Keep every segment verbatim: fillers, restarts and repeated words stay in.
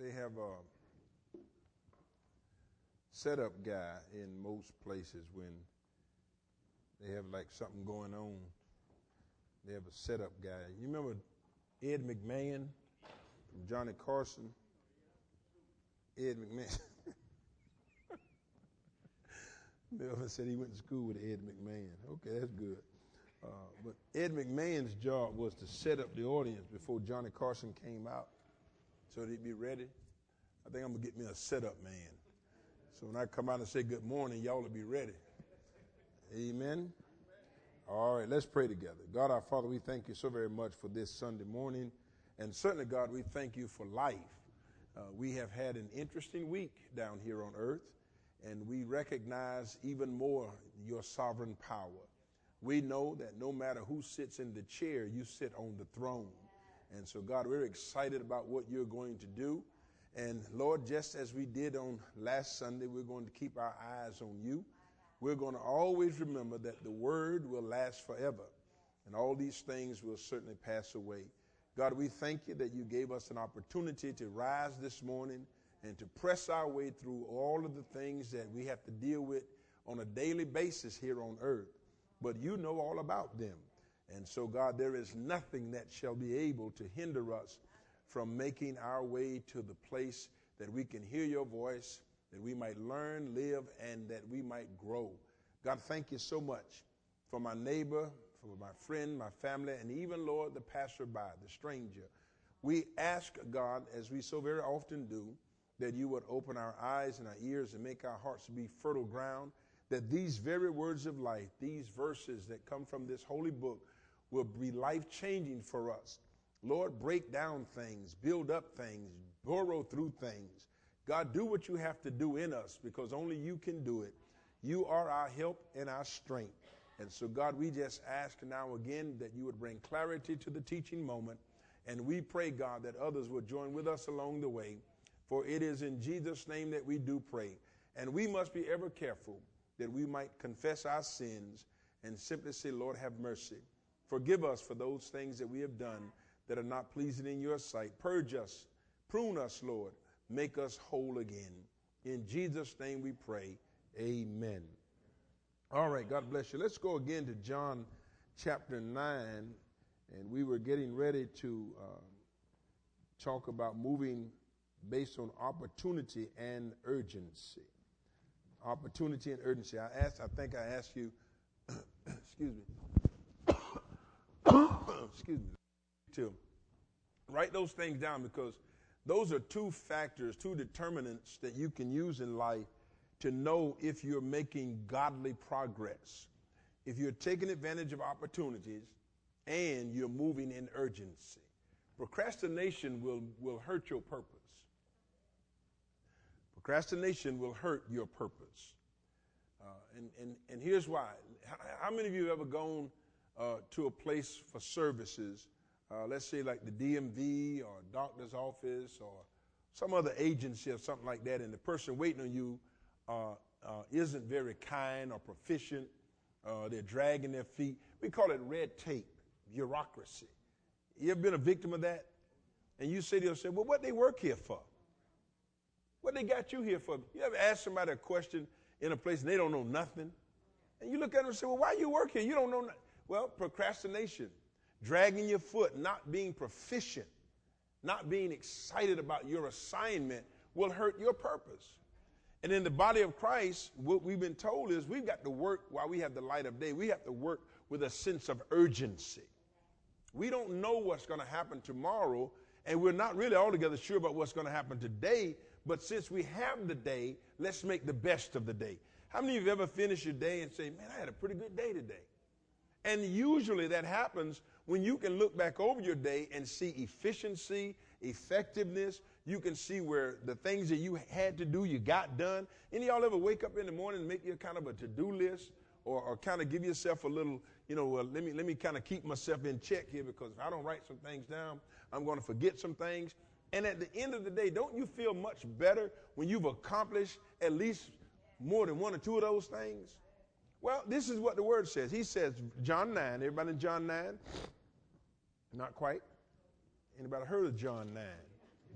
they have a setup guy in most places when they have like something going on. They have a setup guy. You remember Ed McMahon from Johnny Carson? Ed McMahon. Melvin said he went to school with Ed McMahon. Okay, that's good. Uh, but Ed McMahon's job was to set up the audience before Johnny Carson came out so they'd be ready. I think I'm going to get me a setup man. So when I come out and say good morning, y'all will be ready. Amen. All right, let's pray together. God, our Father, we thank you so very much for this Sunday morning. And certainly, God, we thank you for life. Uh, we have had an interesting week down here on earth, and we recognize even more your sovereign power. We know that no matter who sits in the chair, you sit on the throne. And so, God, we're excited about what you're going to do. And, Lord, just as we did on last Sunday, we're going to keep our eyes on you. We're going to always remember that the word will last forever, and all these things will certainly pass away. God, we thank you that you gave us an opportunity to rise this morning and to press our way through all of the things that we have to deal with on a daily basis here on earth. But you know all about them. And so, God, there is nothing that shall be able to hinder us from making our way to the place that we can hear your voice, that we might learn, live, and that we might grow. God, thank you so much for my neighbor, for my friend, my family, and even, Lord, the passerby, the stranger. We ask, God, as we so very often do, that you would open our eyes and our ears and make our hearts to be fertile ground, that these very words of life, these verses that come from this holy book will be life-changing for us. Lord, break down things, build up things, burrow through things. God, do what you have to do in us because only you can do it. You are our help and our strength. And so, God, we just ask now again that you would bring clarity to the teaching moment. And we pray, God, that others will join with us along the way. For it is in Jesus' name that we do pray. And we must be ever careful that we might confess our sins and simply say, Lord, have mercy. Forgive us for those things that we have done that are not pleasing in your sight. Purge us, prune us, Lord. Make us whole again. In Jesus' name we pray. Amen. All right, God bless you. Let's go again to John chapter nine. And we were getting ready to uh, talk about moving based on opportunity and urgency. Opportunity and urgency. I asked, I think I asked you, excuse me, excuse me, to write those things down because those are two factors, two determinants that you can use in life to know if you're making godly progress. If you're taking advantage of opportunities and you're moving in urgency. Procrastination will, will hurt your purpose. Procrastination will hurt your purpose. Uh, and, and, and here's why. How, how many of you have ever gone uh, to a place for services, uh, let's say like the D M V or a doctor's office or some other agency or something like that, and the person waiting on you uh, uh, isn't very kind or proficient. Uh, they're dragging their feet. We call it red tape, bureaucracy. You ever been a victim of that? And you say to yourself, well, what they work here for? What they got you here for? You ever ask somebody a question in a place and they don't know nothing? And you look at them and say, well, why you work here? You don't know nothing. Well, procrastination, dragging your foot, not being proficient, not being excited about your assignment will hurt your purpose. And in the body of Christ, what we've been told is we've got to work while we have the light of day. We have to work with a sense of urgency. We don't know what's going to happen tomorrow, and we're not really altogether sure about what's going to happen today. But since we have the day, let's make the best of the day. How many of you have ever finished your day and say, man, I had a pretty good day today? And usually that happens when you can look back over your day and see efficiency, effectiveness. You can see where the things that you had to do, you got done. Any of y'all ever wake up in the morning and make you kind of a to-do list or, or kind of give yourself a little, you know, well, let me, let me kind of keep myself in check here because if I don't write some things down, I'm going to forget some things. And at the end of the day, don't you feel much better when you've accomplished at least more than one or two of those things? Well, this is what the word says. He says, John nine, everybody in John nine? Not quite. Anybody heard of John nine?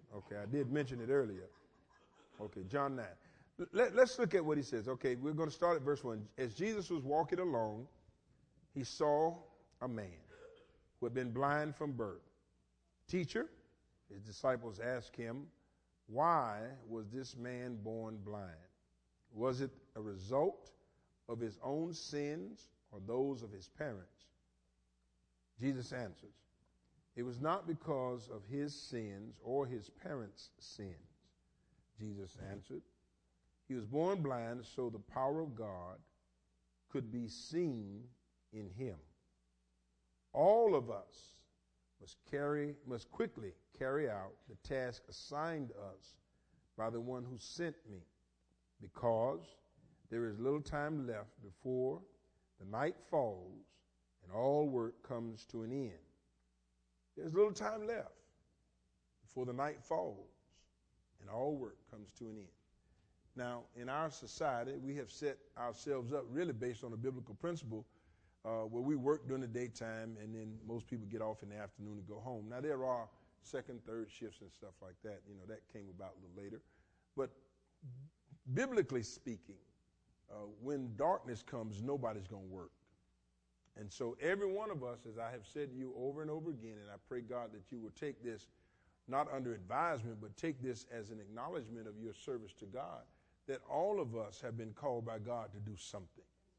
Okay, I did mention it earlier. Okay, John nine. Let, let's look at what he says. Okay, we're going to start at verse one. As Jesus was walking along, he saw a man who had been blind from birth. Teacher, his disciples asked him, why was this man born blind? Was it a result of his own sins or those of his parents? Jesus answers, it was not because of his sins or his parents' sins. Jesus answered, he was born blind so the power of God could be seen in him. All of us must carry, must quickly carry out the task assigned us by the one who sent me, because there is little time left before the night falls and all work comes to an end. There's little time left before the night falls and all work comes to an end. Now, in our society, we have set ourselves up really based on a biblical principle uh, where we work during the daytime and then most people get off in the afternoon and go home. Now, there are second, third shifts and stuff like that. You know, that came about a little later. But biblically speaking, uh, when darkness comes, nobody's going to work. And so every one of us, as I have said to you over and over again, and I pray, God, that you will take this not under advisement, but take this as an acknowledgement of your service to God, that all of us have been called by God to do something.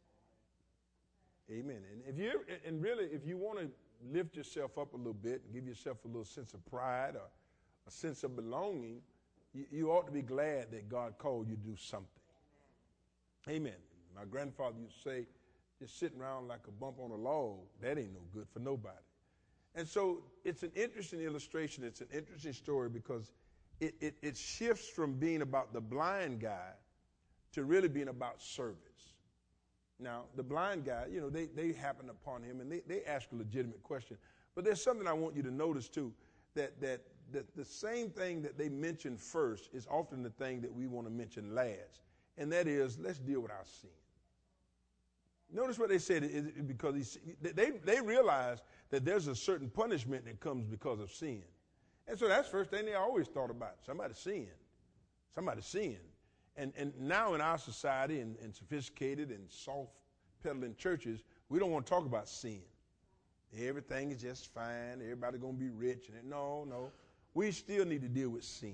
Amen. And if you and really, if you want to lift yourself up a little bit and give yourself a little sense of pride or a sense of belonging, you, you ought to be glad that God called you to do something. Amen. My grandfather used to say, just sitting around like a bump on a log, that ain't no good for nobody. And so it's an interesting illustration. It's an interesting story because it, it, it shifts from being about the blind guy to really being about service. Now, the blind guy, you know, they, they happen upon him and they, they ask a legitimate question. But there's something I want you to notice, too, that, that, that the same thing that they mention first is often the thing that we want to mention last. And that is, let's deal with our sin. Notice what they said, is because he, they, they realize that there's a certain punishment that comes because of sin. And so that's the first thing they always thought about. Somebody sin. Somebody sin. And, and now in our society and, and sophisticated and soft-pedaling churches, we don't want to talk about sin. Everything is just fine. Everybody's going to be rich. And no, no. We still need to deal with sin.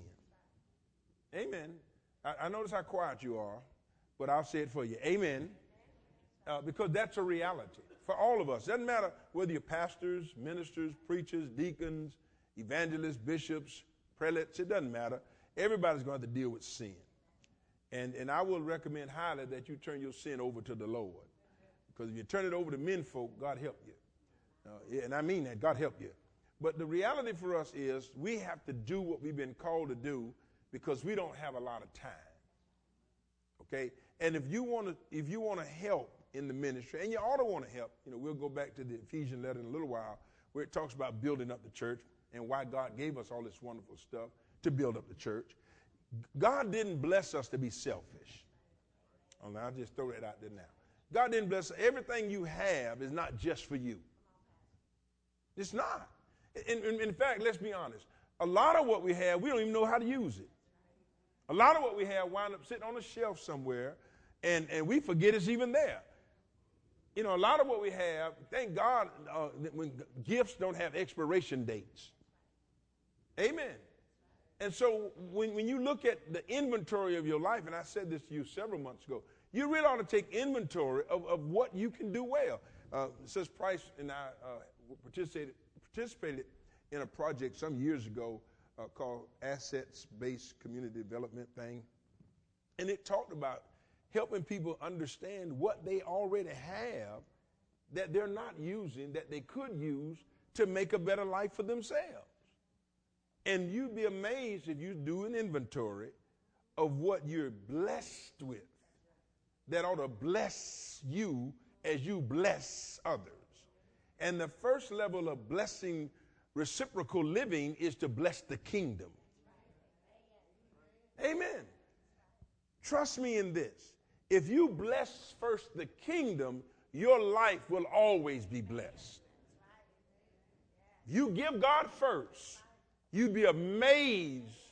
Amen. I, I notice how quiet you are, but I'll say it for you. Amen. Uh, because that's a reality for all of us. Doesn't matter whether you're pastors, ministers, preachers, deacons, evangelists, bishops, prelates. It doesn't matter. Everybody's going to have to deal with sin. And, and I will recommend highly that you turn your sin over to the Lord. Because if you turn it over to men folk, God help you. Uh, and I mean that, God help you. But the reality for us is we have to do what we've been called to do because we don't have a lot of time. Okay? And if you want to, if you want to help in the ministry, and you ought to want to help, you know, we'll go back to the Ephesians letter in a little while where it talks about building up the church and why God gave us all this wonderful stuff to build up the church. God didn't bless us to be selfish. Oh, now I'll just throw that out there now. God didn't bless us. Everything you have is not just for you. It's not. In, in, in fact, let's be honest. A lot of what we have, we don't even know how to use it. A lot of what we have wind up sitting on a shelf somewhere, and, and we forget it's even there. You know, a lot of what we have, thank God, uh, when gifts don't have expiration dates. Amen. And so when, when you look at the inventory of your life, and I said this to you several months ago, you really ought to take inventory of, of what you can do well. Uh, Sister Price and I uh, participated, participated in a project some years ago uh, called Assets-Based Community Development thing. And it talked about helping people understand what they already have that they're not using, that they could use to make a better life for themselves. And you'd be amazed if you do an inventory of what you're blessed with that ought to bless you as you bless others. And the first level of blessing reciprocal living is to bless the kingdom. Amen. Trust me in this. If you bless first the kingdom, your life will always be blessed. You give God first, you'd be amazed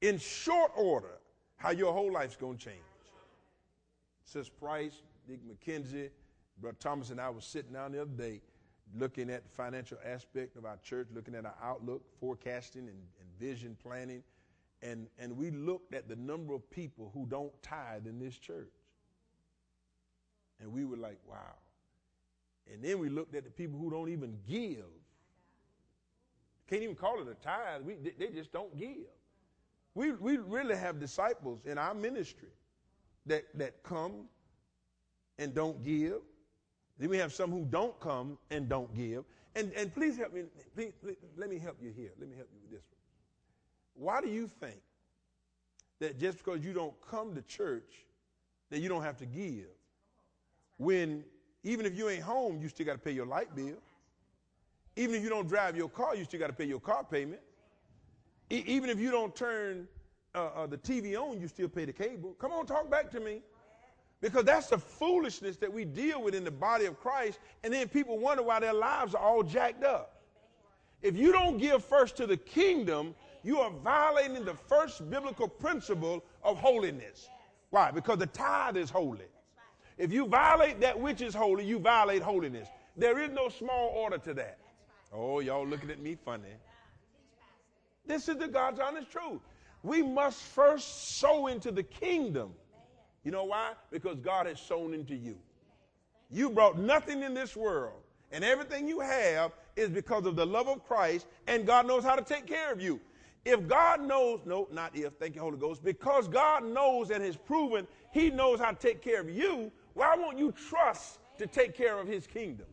in short order how your whole life's going to change. Sis Price, Dick McKenzie, Brother Thomas and I was sitting down the other day looking at the financial aspect of our church, looking at our outlook, forecasting and, and vision planning. And, and we looked at the number of people who don't tithe in this church. And we were like, wow. And then we looked at the people who don't even give. Can't even call it a tithe. We, they just don't give. We, we really have disciples in our ministry that, that come and don't give. Then we have some who don't come and don't give. And, and please help me. Please, please, let me help you here. Let me help you with this one. Why do you think that just because you don't come to church that you don't have to give? When even if you ain't home, you still got to pay your light bill. Even if you don't drive your car, you still got to pay your car payment. E- even if you don't turn uh, uh, the T V on, you still pay the cable. Come on, talk back to me. Because that's the foolishness that we deal with in the body of Christ, and then people wonder why their lives are all jacked up. If you don't give first to the kingdom, you are violating the first biblical principle of holiness. Why? Because the tithe is holy. If you violate that which is holy, you violate holiness. There is no small order to that. Oh, y'all looking at me funny. This is the God's honest truth. We must first sow into the kingdom. You know why? Because God has sown into you. You brought nothing in this world, and everything you have is because of the love of Christ, and God knows how to take care of you. If God knows, no, not if, thank you, Holy Ghost, because God knows and has proven he knows how to take care of you, why won't you trust to take care of his kingdom?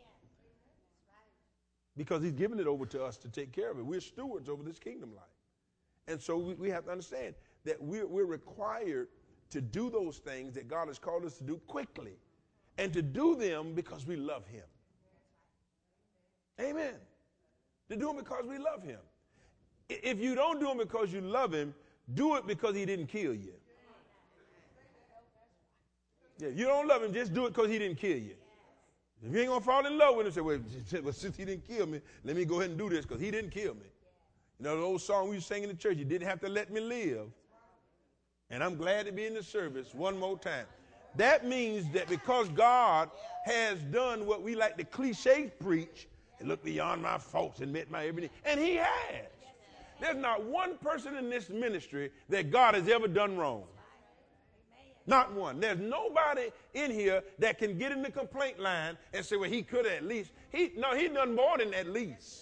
Because he's given it over to us to take care of it. We're stewards over this kingdom life. And so we, we have to understand that we're, we're required to do those things that God has called us to do quickly, and to do them because we love him. Amen. To do them because we love him. If you don't do them because you love him, do it because he didn't kill you. Yeah, if you don't love him, just do it because he didn't kill you. If you ain't going to fall in love with him, say, well, since he didn't kill me, let me go ahead and do this because he didn't kill me. You know, the old song we used to sing in the church, you didn't have to let me live. And I'm glad to be in the service one more time. That means that because God has done what we like to cliche preach, and look beyond my faults and met my every need. And he has. There's not one person in this ministry that God has ever done wrong. Not one. There's nobody in here that can get in the complaint line and say, well, he could have at least. He, no, he done more than at least.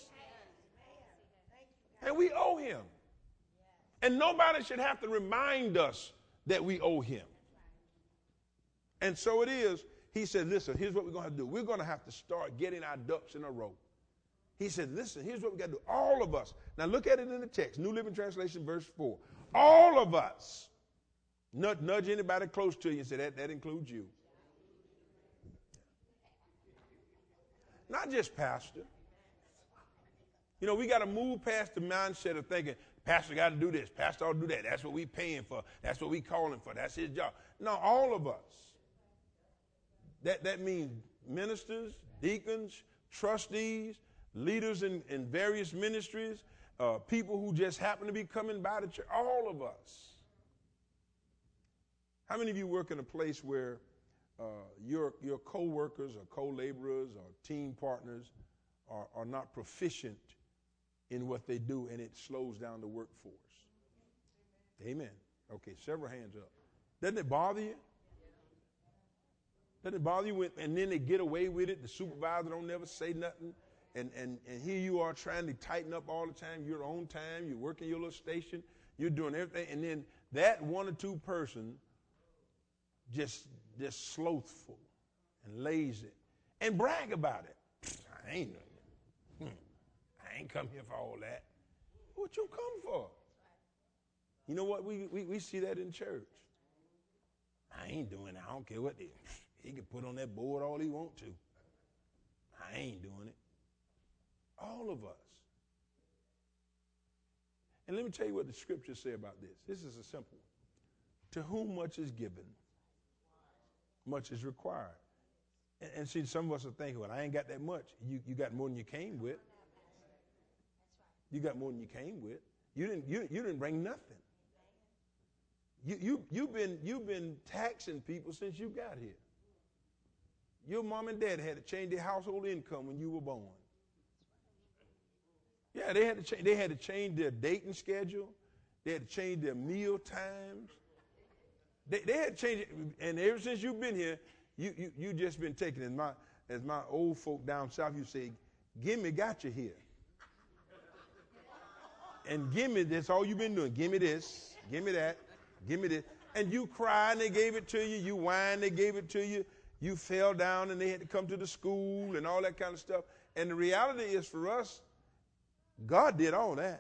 And we owe him. And nobody should have to remind us that we owe him. And so it is. He said, listen, here's what we're going to have to do. We're going to have to start getting our ducks in a row. He said, listen, here's what we got to do. All of us. Now look at it in the text. New Living Translation, verse four. All of us. Nudge, nudge anybody close to you and say, that, that includes you. Not just pastor. You know, we got to move past the mindset of thinking, pastor got to do this, pastor ought to do that. That's what we paying for. That's what we calling for. That's his job. No, all of us. That, that means ministers, deacons, trustees, leaders in, in various ministries, uh, people who just happen to be coming by the church, all of us. How many of you work in a place where uh, your, your co-workers or co-laborers or team partners are, are not proficient in what they do, and it slows down the workforce? Amen. Okay, several hands up. Doesn't it bother you? Doesn't it bother you when, and then they get away with it? The supervisor don't never say nothing, and, and, and here you are trying to tighten up all the time. You're on time. You're working your little station. You're doing everything, and then that one or two person just just slothful and lazy and brag about it. I ain't doing it. Hmm. I ain't come here for all that. What you come for? You know what? We, we, we see that in church. I ain't doing it. I don't care what they, he can put on that board all he want to. I ain't doing it. All of us. And let me tell you what the scriptures say about this. This is a simple one. To whom much is given, much is required. And, and see, some of us are thinking, well, I ain't got that much. You, you got more than you came with. You got more than you came with. You didn't, you, you didn't bring nothing. You, you, you've, been, you've been taxing people since you got here. Your mom and dad had to change their household income when you were born. Yeah, they had to change. They had to change their dating schedule. They had to change their meal times. They, they had to change it. And ever since you've been here, you you you just been taking it. As my as my old folk down south, you say, "Gimme got you here." And gimme, that's all you've been doing. Gimme this, gimme that, gimme this. And you cried and they gave it to you. You whined, they gave it to you. You fell down and they had to come to the school and all that kind of stuff. And the reality is for us, God did all that.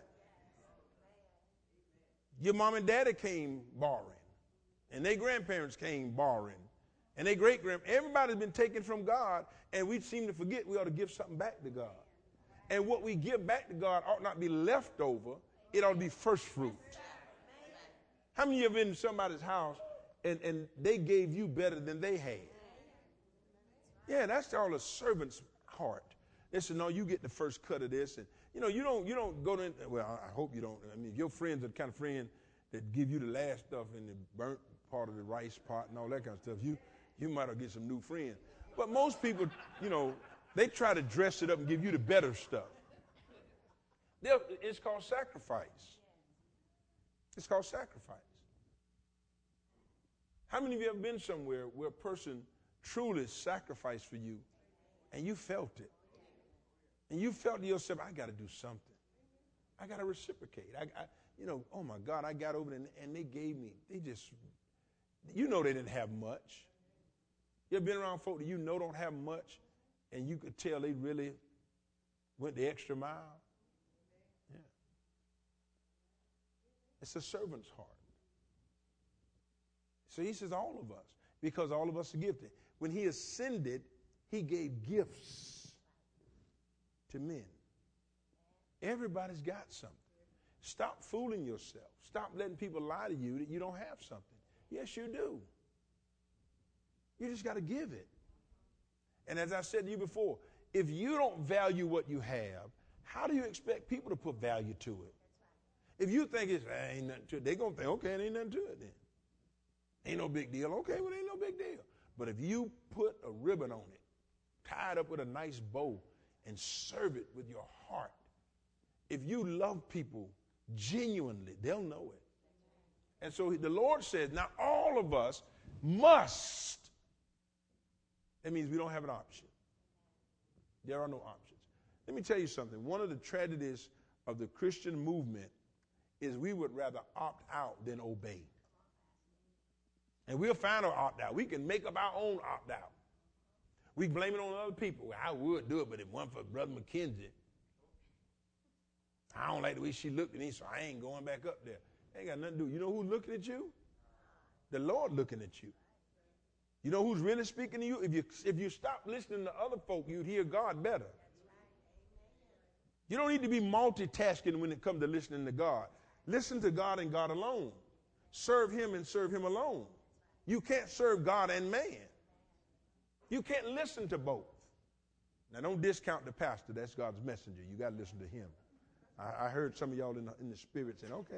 Your mom and daddy came borrowing. And their grandparents came borrowing. And their great-grand, everybody's been taken from God. And we seem to forget we ought to give something back to God. And what we give back to God ought not be leftover. It ought to be first fruit. How many of you have been in somebody's house and, and they gave you better than they had? Yeah, that's all a servant's heart. They said, no, you get the first cut of this. And, you know, you don't you don't go to, well, I hope you don't. I mean, your friends are the kind of friend that give you the last stuff in the burnt part of the rice pot and all that kind of stuff. You, you might have get some new friends. But most people, you know, they try to dress it up and give you the better stuff. They'll, it's called sacrifice. It's called sacrifice. How many of you have been somewhere where a person truly sacrificed for you and you felt it? And you felt to yourself, I got to do something. I got to reciprocate. I, I, you know, oh my God, I got over there and, and they gave me, they just, you know they didn't have much. You ever been around folk that you know don't have much and you could tell they really went the extra mile? Yeah. It's a servant's heart. So he says all of us, because all of us are gifted. When he ascended, he gave gifts to men. Everybody's got something. Stop fooling yourself. Stop letting people lie to you that you don't have something. Yes, you do. You just got to give it. And as I said to you before, if you don't value what you have, how do you expect people to put value to it? If you think it's, eh, ain't nothing to it, they're going to think, okay, it ain't nothing to it then. Ain't no big deal. Okay, well, ain't no big deal. But if you put a ribbon on it, tie it up with a nice bow, and serve it with your heart, if you love people genuinely, they'll know it. And so the Lord says, now all of us must. That means we don't have an option. There are no options. Let me tell you something. One of the tragedies of the Christian movement is we would rather opt out than obey. And we'll find our opt out. We can make up our own opt out. We blame it on other people. I would do it, but it wasn't for Brother McKenzie. I don't like the way she looked at me, so I ain't going back up there. Ain't got nothing to do. You know who's looking at you? The Lord looking at you. You know who's really speaking to you? If you if you stop listening to other folk, you'd hear God better. You don't need to be multitasking when it comes to listening to God. Listen to God and God alone. Serve him and serve him alone. You can't serve God and man. You can't listen to both. Now, don't discount the pastor. That's God's messenger. You got to listen to him. I, I heard some of y'all in the, in the spirit saying, okay.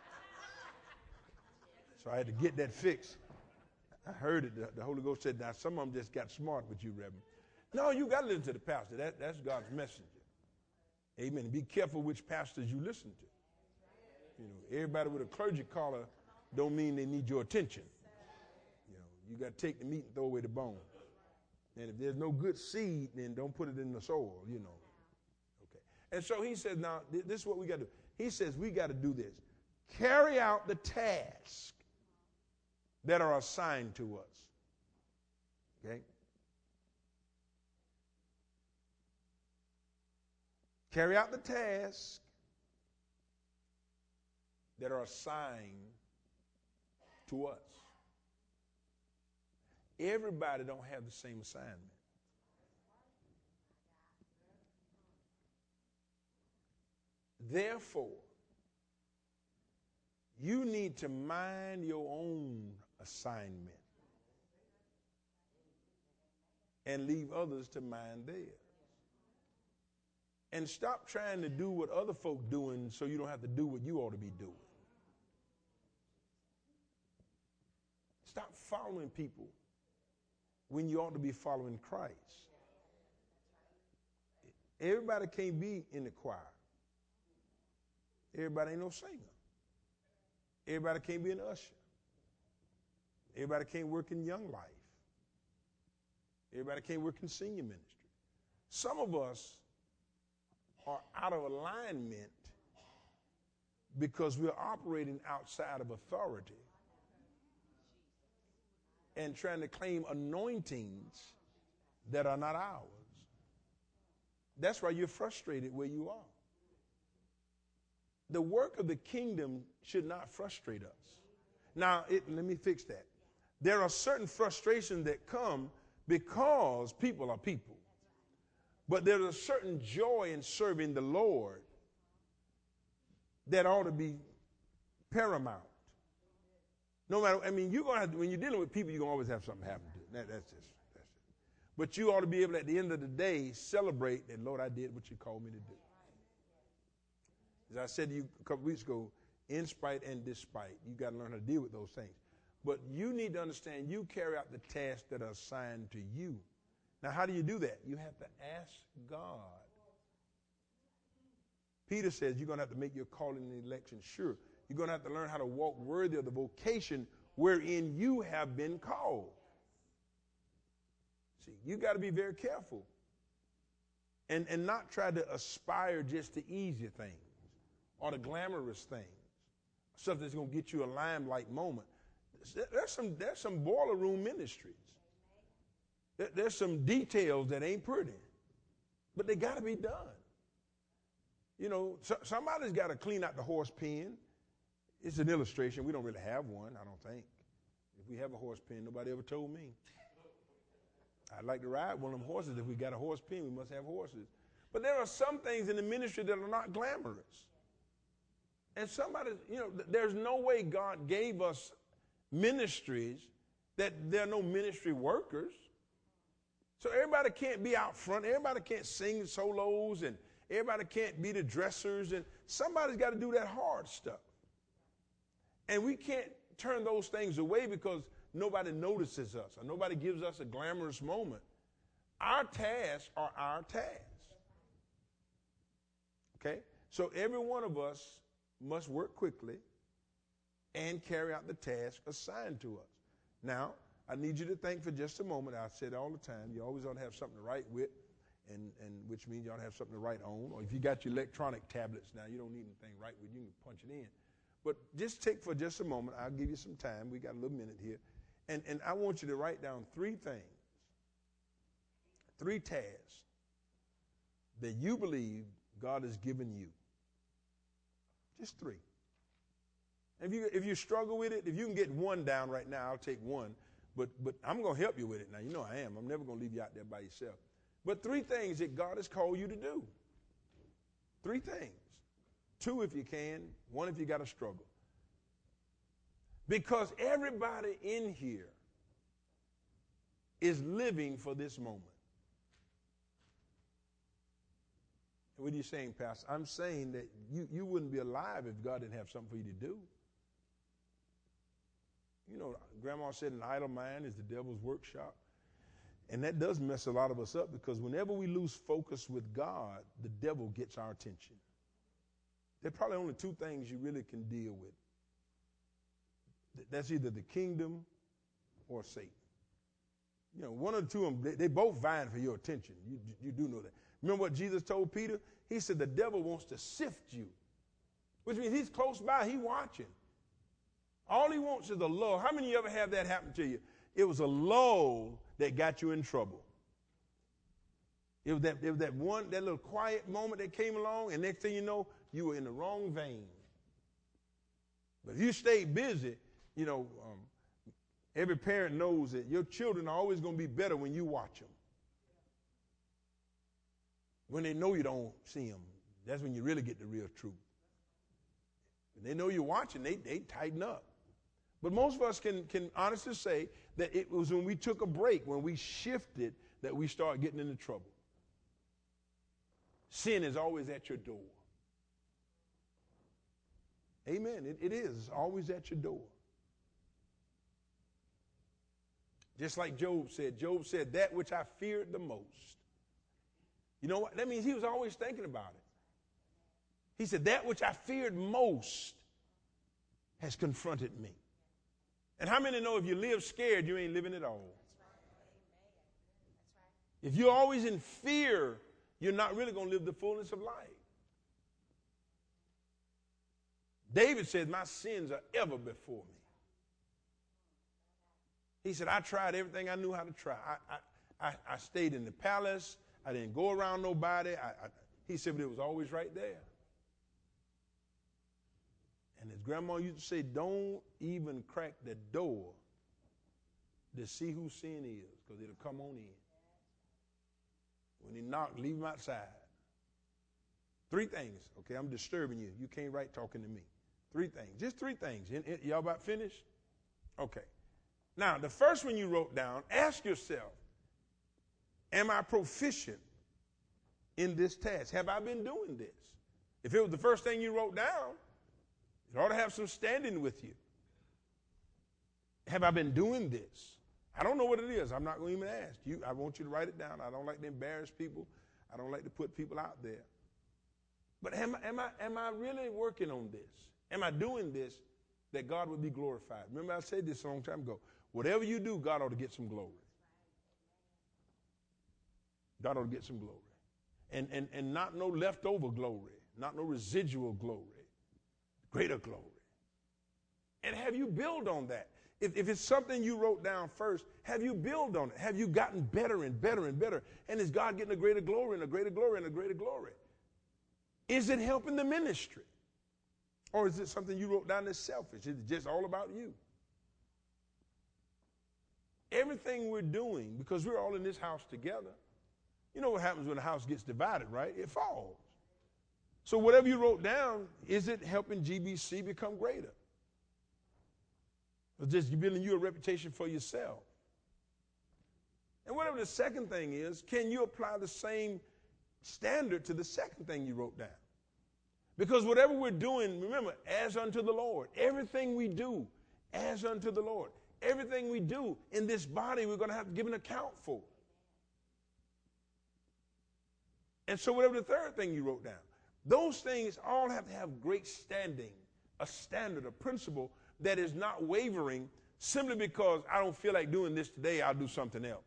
So I had to get that fixed. I heard it. The, the Holy Ghost said, now, some of them just got smart with you, Reverend. No, you got to listen to the pastor. That, that's God's messenger. Amen. And be careful which pastors you listen to. You know, everybody with a clergy collar don't mean they need your attention. You know, you got to take the meat and throw away the bone. And if there's no good seed, then don't put it in the soil, you know. Okay. And so he says, now, th- this is what we got to do. He says we got to do this. Carry out the task that are assigned to us. Okay? Carry out the task that are assigned to us. Everybody don't have the same assignment. Therefore, you need to mind your own assignment and leave others to mind theirs. And stop trying to do what other folk doing so you don't have to do what you ought to be doing. Stop following people when you ought to be following Christ. Everybody can't be in the choir. Everybody ain't no singer. Everybody can't be an usher. Everybody can't work in Young Life. Everybody can't work in senior ministry. Some of us are out of alignment because we're operating outside of authority and trying to claim anointings that are not ours. That's why you're frustrated where you are. The work of the kingdom should not frustrate us. Now, it, let me fix that. There are certain frustrations that come because people are people. But there's a certain joy in serving the Lord that ought to be paramount. No matter, I mean, you're gonna have to, when you're dealing with people, you're gonna always have something happen to you. That, that's just, that's it. But you ought to be able, at the end of the day, celebrate that, Lord, I did what you called me to do. As I said to you a couple weeks ago, in spite and despite, you got to learn how to deal with those things. But you need to understand you carry out the tasks that are assigned to you. Now, how do you do that? You have to ask God. Peter says you're going to have to make your calling and election sure. You're going to have to learn how to walk worthy of the vocation wherein you have been called. See, you got to be very careful and, and not try to aspire just to easy things or the glamorous things, stuff that's going to get you a limelight moment. There's some, there's some boiler room ministries. There, there's some details that ain't pretty, but they got to be done. You know, so, somebody's got to clean out the horse pen. It's an illustration. We don't really have one, I don't think. If we have a horse pen, nobody ever told me. I'd like to ride one of them horses. If we got a horse pen, we must have horses. But there are some things in the ministry that are not glamorous. And somebody, you know, there's no way God gave us ministries that there are no ministry workers. So everybody can't be out front. Everybody can't sing solos, and everybody can't be the dressers. And somebody's got to do that hard stuff. And we can't turn those things away because nobody notices us or nobody gives us a glamorous moment. Our tasks are our tasks. Okay? So every one of us must work quickly and carry out the task assigned to us. Now, I need you to think for just a moment. I said all the time, you always ought to have something to write with, and, and which means you ought to have something to write on. Or if you got your electronic tablets now, you don't need anything to write with. You can punch it in. But just take for just a moment. I'll give you some time. We got a little minute here. And, and I want you to write down three things, three tasks that you believe God has given you. Just three. If you if you struggle with it, if you can get one down right now, I'll take one. But but I'm going to help you with it. Now, you know I am. I'm never going to leave you out there by yourself. But three things that God has called you to do. Three things. Two if you can. One if you got to struggle. Because everybody in here is living for this moment. What are you saying, Pastor? I'm saying that you, you wouldn't be alive if God didn't have something for you to do. You know, Grandma said an idle mind is the devil's workshop. And that does mess a lot of us up because whenever we lose focus with God, the devil gets our attention. There are probably only two things you really can deal with. That's either the kingdom or Satan. You know, one of the two of them, they, they both vying for your attention. You, you do know that. Remember what Jesus told Peter? He said the devil wants to sift you, which means he's close by. He's watching. All he wants is a lull. How many of you ever have that happen to you? It was a lull that got you in trouble. It was that, it was that one, that little quiet moment that came along, and next thing you know, you were in the wrong vein. But if you stayed busy, you know, um, every parent knows that your children are always going to be better when you watch them. When they know you don't see them, that's when you really get the real truth. When they know you're watching, they, they tighten up. But most of us can, can honestly say that it was when we took a break, when we shifted, that we started getting into trouble. Sin is always at your door. Amen. It, it is. It's always at your door. Just like Job said. Job said, that which I feared the most. You know what? That means he was always thinking about it. He said, that which I feared most has confronted me. And how many know if you live scared, you ain't living at all? If you're always in fear, you're not really going to live the fullness of life. David said, my sins are ever before me. He said, I tried everything I knew how to try. I, I, I, I stayed in the palace. I didn't go around nobody. I, I, he said, but it was always right there. And his grandma used to say, don't even crack the door to see who sin is, because it'll come on in. When he knocked, leave him outside. Three things. Okay, I'm disturbing you. You can't write talking to me. Three things. Just three things. In, in, y'all about finished? Okay. Now, the first one you wrote down, ask yourself, am I proficient in this task? Have I been doing this? If it was the first thing you wrote down, it ought to have some standing with you. Have I been doing this? I don't know what it is. I'm not going to even ask you. I want you to write it down. I don't like to embarrass people. I don't like to put people out there. But am I, am I, am I really working on this? Am I doing this that God would be glorified? Remember I said this a long time ago. Whatever you do, God ought to get some glory. God ought to get some glory. And, and, and not no leftover glory, not no residual glory, greater glory. And have you built on that? If, if it's something you wrote down first, have you built on it? Have you gotten better and better and better? And is God getting a greater glory and a greater glory and a greater glory? Is it helping the ministry? Or is it something you wrote down that's selfish? Is it just all about you? Everything we're doing, because we're all in this house together, you know what happens when the house gets divided, right? It falls. So whatever you wrote down, is it helping G B C become greater? Or just building you a reputation for yourself? And whatever the second thing is, can you apply the same standard to the second thing you wrote down? Because whatever we're doing, remember, as unto the Lord. Everything we do, as unto the Lord. Everything we do in this body, we're going to have to give an account for. And so whatever the third thing you wrote down, those things all have to have great standing, a standard, a principle that is not wavering simply because I don't feel like doing this today, I'll do something else.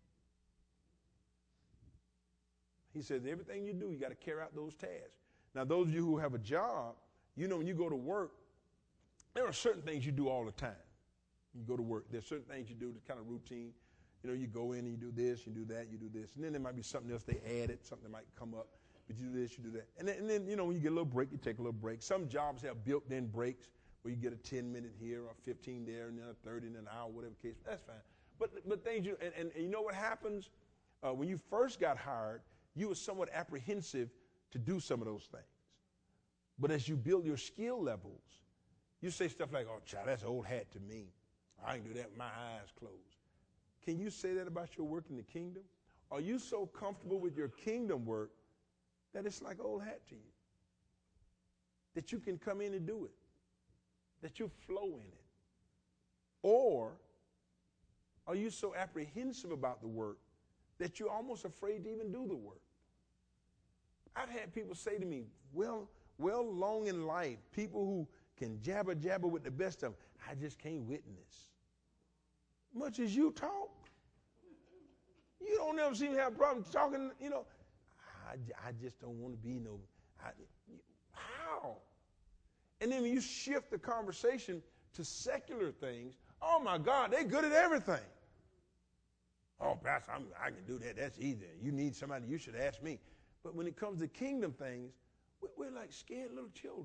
He says everything you do, you got to carry out those tasks. Now, those of you who have a job, you know when you go to work, there are certain things you do all the time. You go to work, there's certain things you do that's kind of routine. You know, you go in and you do this, you do that, you do this. And then there might be something else they added, something might come up. But you do this, you do that. And then, and then, you know, when you get a little break, you take a little break. Some jobs have built-in breaks where you get a ten-minute here or fifteen there and then a thirty and an hour, whatever case. That's fine. But but things you, and, and, and you know what happens? Uh, when you first got hired, you were somewhat apprehensive to do some of those things. But as you build your skill levels, you say stuff like, oh, child, that's old hat to me. I can do that with my eyes closed. Can you say that about your work in the kingdom? Are you so comfortable with your kingdom work that it's like old hat to you? That you can come in and do it? That you flow in it? Or are you so apprehensive about the work that you're almost afraid to even do the work? I've had people say to me, well, well long in life, people who can jabber jabber with the best of them, I just can't witness. Much as you talk, you don't never seem to have a problem talking, you know. I, I just don't want to be no, I, how? And then when you shift the conversation to secular things, oh my God, they're good at everything. Oh, Pastor, I'm, I can do that. That's easy. You need somebody, you should ask me. But when it comes to kingdom things, we're like scared little children.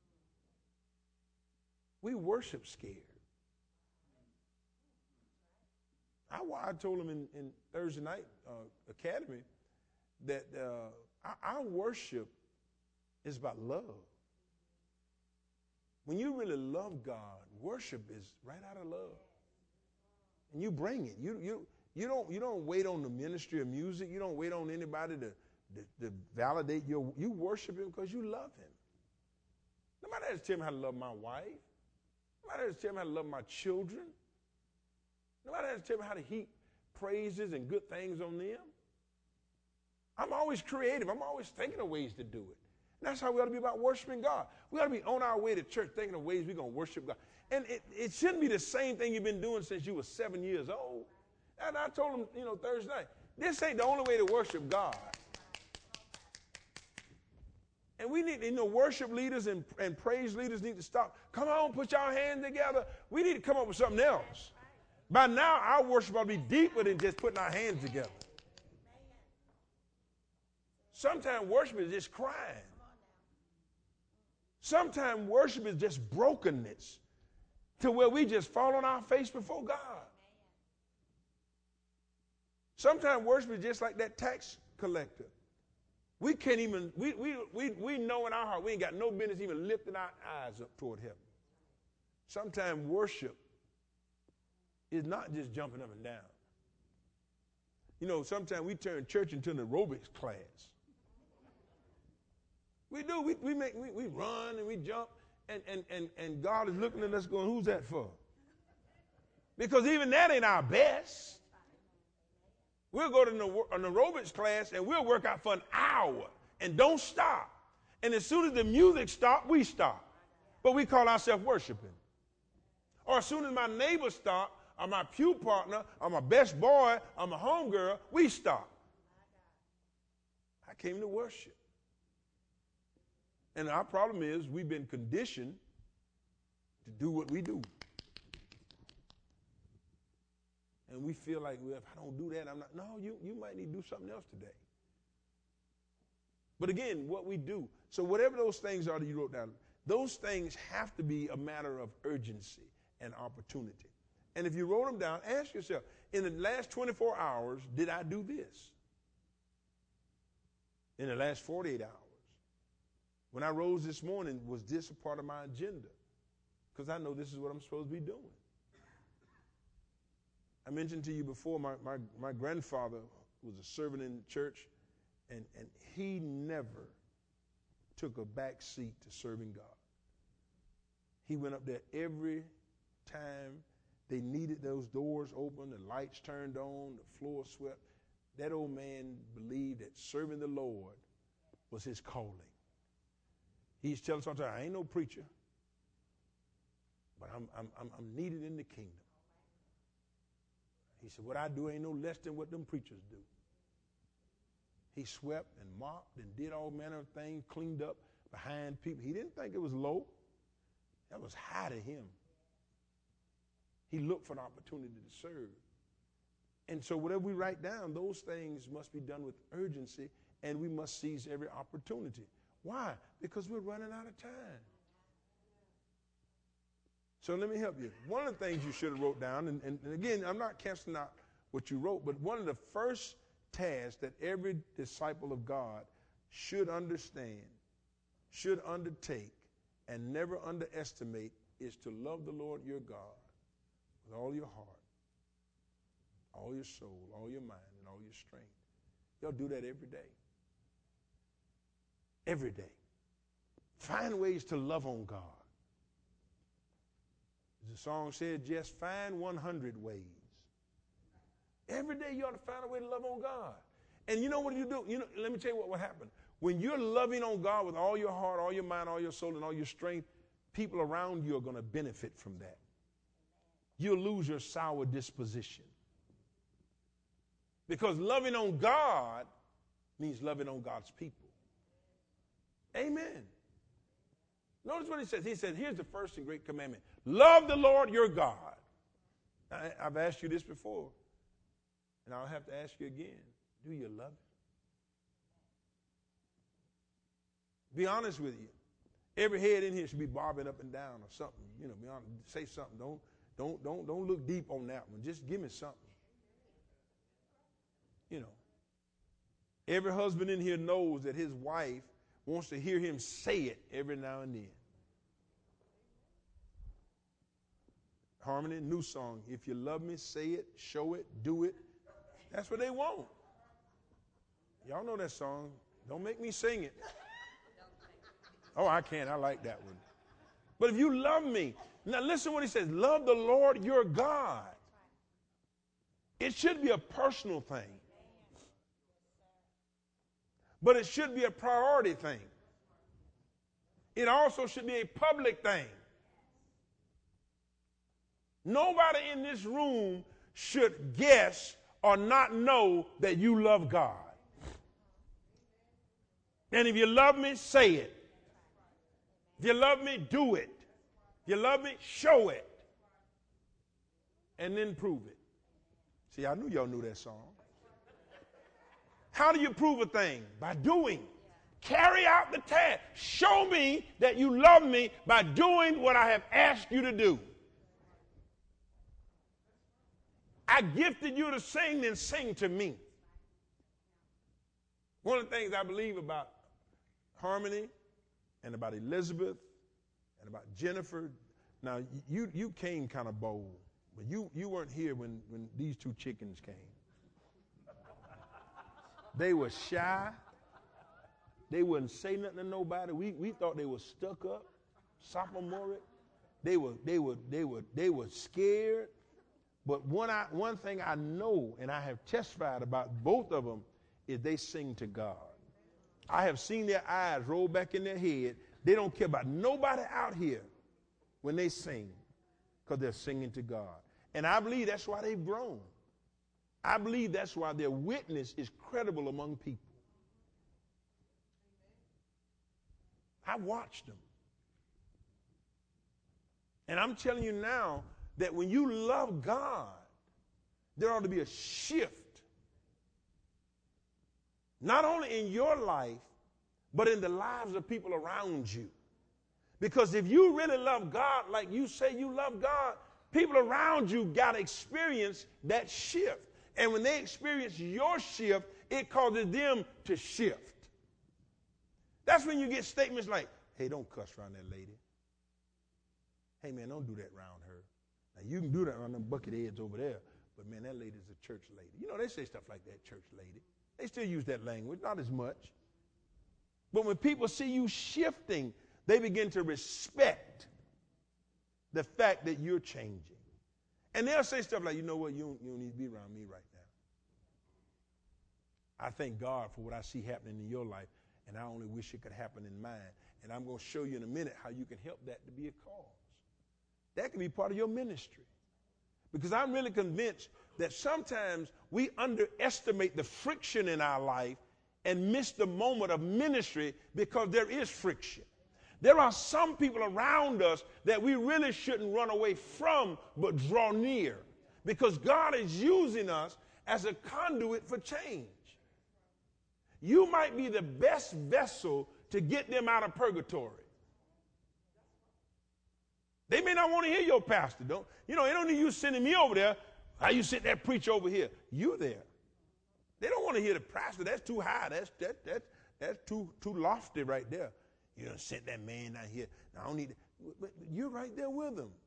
We worship scared. I, I told them in, in Thursday night uh, academy that uh, our, our worship is about love. When you really love God, worship is right out of love, and you bring it. You you you don't you don't wait on the ministry of music. You don't wait on anybody to to, to validate your. You worship Him because you love Him. Nobody has to tell me how to love my wife. Nobody has to tell me how to love my children. Nobody has to tell me how to heap praises and good things on them. I'm always creative. I'm always thinking of ways to do it. And that's how we ought to be about worshiping God. We ought to be on our way to church thinking of ways we're going to worship God. And it, it shouldn't be the same thing you've been doing since you were seven years old. And I told them, you know, Thursday night, this ain't the only way to worship God. And we need, you know, worship leaders and, and praise leaders need to stop. Come on, put your hands together. We need to come up with something else. By now, our worship ought to be deeper than just putting our hands together. Sometimes worship is just crying. Sometimes worship is just brokenness to where we just fall on our face before God. Sometimes worship is just like that tax collector. We can't even, we, we, we, we know in our heart we ain't got no business even lifting our eyes up toward heaven. Sometimes worship is not just jumping up and down. You know, sometimes we turn church into an aerobics class. We do. We, we, make, we, we run and we jump, and, and, and, and God is looking at us going, who's that for? Because even that ain't our best. We'll go to an aerobics class, and we'll work out for an hour and don't stop. And as soon as the music stops, we stop. But we call ourselves worshiping. Or as soon as my neighbor stops, or my pew partner, or my best boy, or my homegirl, we stop. I came to worship. And our problem is we've been conditioned to do what we do. And we feel like, well, if I don't do that, I'm not. No, you, you might need to do something else today. But again, what we do. So whatever those things are that you wrote down, those things have to be a matter of urgency and opportunity. And if you wrote them down, ask yourself, in the last twenty-four hours, did I do this? In the last forty-eight hours. When I rose this morning, was this a part of my agenda? Because I know this is what I'm supposed to be doing. I mentioned to you before, my, my, my grandfather was a servant in the church, and, and he never took a back seat to serving God. He went up there every time they needed those doors open, the lights turned on, the floor swept. That old man believed that serving the Lord was his calling. He's telling us sometimes, I ain't no preacher, but I'm, I'm, I'm, I'm needed in the kingdom. He said, what I do ain't no less than what them preachers do. He swept and mopped and did all manner of things, cleaned up behind people. He didn't think it was low. That was high to him. He looked for an opportunity to serve. And so whatever we write down, those things must be done with urgency, and we must seize every opportunity. Why? Because we're running out of time. So let me help you. One of the things you should have wrote down, and, and, and again, I'm not casting out what you wrote, but one of the first tasks that every disciple of God should understand, should undertake, and never underestimate is to love the Lord your God with all your heart, all your soul, all your mind, and all your strength. You'll do that every day. Every day. Find ways to love on God. The song said, just find one hundred ways. Every day you ought to find a way to love on God. And you know what you do? You know, let me tell you what will happen. When you're loving on God with all your heart, all your mind, all your soul, and all your strength, people around you are going to benefit from that. You'll lose your sour disposition. Because loving on God means loving on God's people. Amen. Notice what he says. He said, here's the first and great commandment. Love the Lord your God. I, I've asked you this before, and I'll have to ask you again. Do you love him? Be honest with you. Every head in here should be bobbing up and down or something. You know, be honest. Say something. Don't, don't, don't, don't look deep on that one. Just give me something. You know, every husband in here knows that his wife wants to hear him say it every now and then. Harmony, new song. If you love me, say it, show it, do it. That's what they want. Y'all know that song. Don't make me sing it. Oh, I can't. I like that one. But if you love me, now listen what he says. Love the Lord your God It should be a personal thing. But it should be a priority thing. It also should be a public thing. Nobody in this room should guess or not know that you love God. And if you love me, say it. If you love me, do it. If you love me, show it. And then prove it. See, I knew y'all knew that song. How do you prove a thing? By doing. Carry out the task. Show me that you love me by doing what I have asked you to do. I gifted you to sing, then sing to me. One of the things I believe about Harmony and about Elizabeth and about Jennifer, now you you came kind of bold, but you, you weren't here when, when these two chickens came. They were shy. They wouldn't say nothing to nobody. We we thought they were stuck up, sophomoric. They were they were they were they were scared. But one I one thing I know, and I have testified about both of them, is they sing to God. I have seen their eyes roll back in their head. They don't care about nobody out here when they sing, because they're singing to God. And I believe that's why they've grown. I believe that's why their witness is credible among people. I watched them. And I'm telling you now that when you love God, there ought to be a shift. Not only in your life, but in the lives of people around you. Because if you really love God like you say you love God, people around you got to experience that shift. And when they experience your shift, it causes them to shift. That's when you get statements like, hey, don't cuss around that lady. Hey, man, don't do that around her. Now, you can do that around them bucket heads over there, but, man, that lady's a church lady. You know, they say stuff like that, church lady. They still use that language, not as much. But when people see you shifting, they begin to respect the fact that you're changing. And they'll say stuff like, you know what, you don't, you don't need to be around me right now. I thank God for what I see happening in your life, and I only wish it could happen in mine. And I'm going to show you in a minute how you can help that to be a cause. That can be part of your ministry. Because I'm really convinced that sometimes we underestimate the friction in our life and miss the moment of ministry because there is friction. There are some people around us that we really shouldn't run away from, but draw near. Because God is using us as a conduit for change. You might be the best vessel to get them out of purgatory. They may not want to hear your pastor. Don't, you know, they don't need you sending me over there. How you sit there preach over here? You there. They don't want to hear the pastor. That's too high. That's that that that's too too lofty right there. You don't send that man out here. I don't need to, but you're right there with them.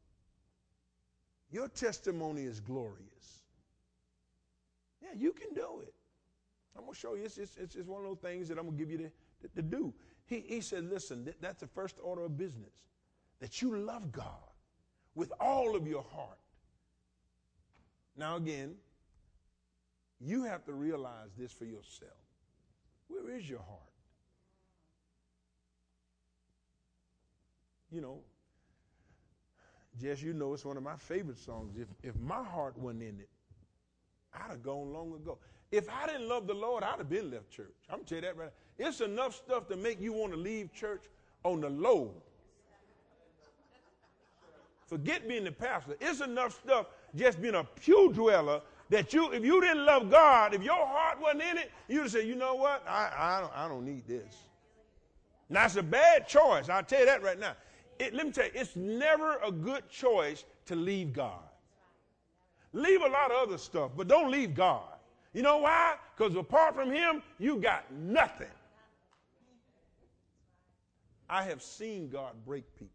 Your testimony is glorious. Yeah, you can do it. I'm going to show you. It's, it's, it's one of those things that I'm going to give you to, to, to do. He, he said, listen, th- that's the first order of business, that you love God with all of your heart. Now, again, you have to realize this for yourself. Where is your heart? You know, Jess, you know it's one of my favorite songs. If, if my heart wasn't in it, I'd have gone long ago. If I didn't love the Lord, I'd have been left church. I'm going to tell you that right now. It's enough stuff to make you want to leave church on the low. Forget being the pastor. It's enough stuff just being a pew dweller that you, if you didn't love God, if your heart wasn't in it, you'd say, you know what? I, I, don't, I don't need this. Now, it's a bad choice. I'll tell you that right now. It, let me tell you, it's never a good choice to leave God. Leave a lot of other stuff, but don't leave God. You know why? Because apart from him, you got nothing. I have seen God break people.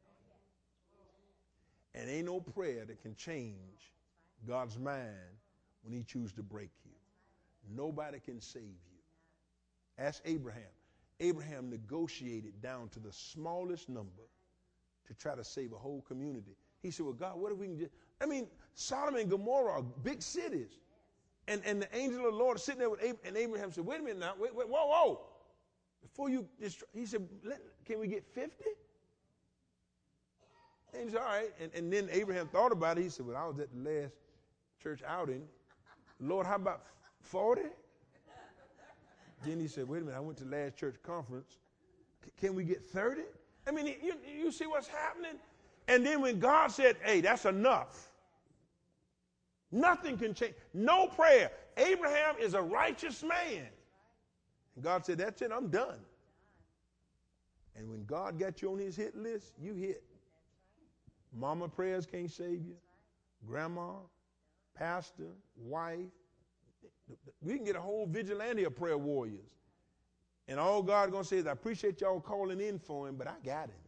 And ain't no prayer that can change God's mind when he chooses to break you. Nobody can save you. Ask Abraham. Abraham negotiated down to the smallest number to try to save a whole community. He said, well, God, what if we can just, I mean, Sodom and Gomorrah are big cities. And, and the angel of the Lord sitting there with Abraham, and Abraham said, wait a minute now, wait, wait, whoa, whoa. Before you destroy, he said, can we get fifty? And he said, all right. And, and then Abraham thought about it. He said, well, I was at the last church outing. Lord, how about forty? Then he said, wait a minute, I went to the last church conference. C- can we get thirty? I mean, you, you see what's happening? And then when God said, hey, that's enough. Nothing can change. No prayer. Abraham is a righteous man. And God said, that's it, I'm done. And when God got you on his hit list, you hit. Mama prayers can't save you. Grandma, pastor, wife. We can get a whole vigilante of prayer warriors. And all God going to say is, I appreciate y'all calling in for him, but I got him.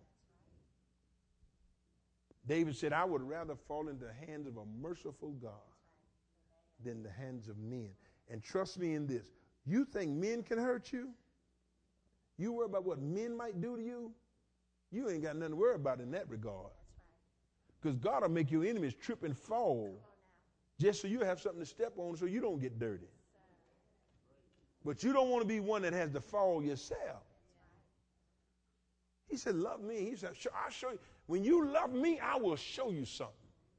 David said, I would rather fall into the hands of a merciful God than the hands of men. And trust me in this. You think men can hurt you? You worry about what men might do to you? You ain't got nothing to worry about in that regard. Because God will make your enemies trip and fall just so you have something to step on so you don't get dirty. But you don't want to be one that has to fall yourself. He said, love me. He said, I'll show you. When you love me, I will show you something.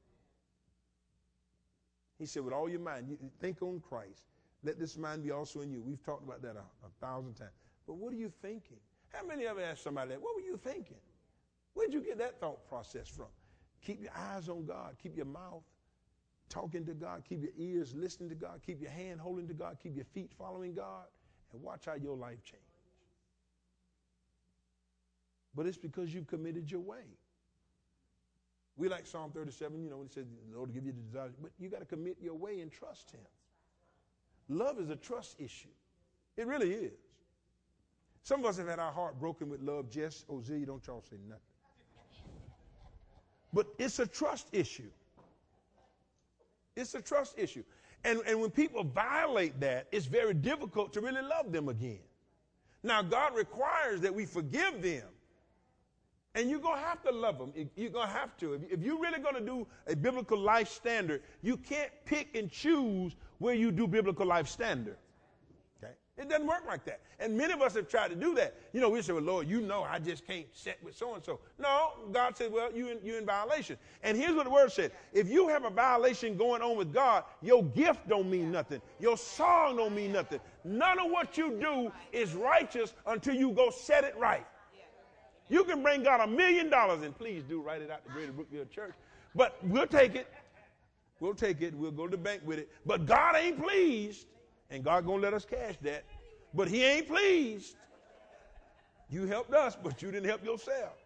He said, with all your mind, you think on Christ. Let this mind be also in you. We've talked about that a, a thousand times. But what are you thinking? How many of you asked somebody that? What were you thinking? Where'd you get that thought process from? Keep your eyes on God. Keep your mouth talking to God. Keep your ears listening to God. Keep your hand holding to God. Keep your feet following God. And watch how your life changes. But it's because you've committed your way. We like Psalm thirty-seven, you know, when it says, the Lord will give you the desires. But you got to commit your way and trust him. Love is a trust issue. It really is. Some of us have had our heart broken with love. Jess, Ozilla, don't y'all say nothing. But it's a trust issue. It's a trust issue. And, and when people violate that, it's very difficult to really love them again. Now, God requires that we forgive them. And you're going to have to love them. You're going to have to. If you're really going to do a biblical life standard, you can't pick and choose where you do biblical life standard. Okay? It doesn't work like that. And many of us have tried to do that. You know, we say, well, Lord, you know I just can't sit with so-and-so. No, God said, well, you're in, you're in violation. And here's what the word said. If you have a violation going on with God, your gift don't mean nothing. Your song don't mean nothing. None of what you do is righteous until you go set it right. You can bring God a million dollars, and please do write it out to Greater Brookville Church. But we'll take it. We'll take it. We'll go to the bank with it. But God ain't pleased, and God going to let us cash that. But he ain't pleased. You helped us, but you didn't help yourself.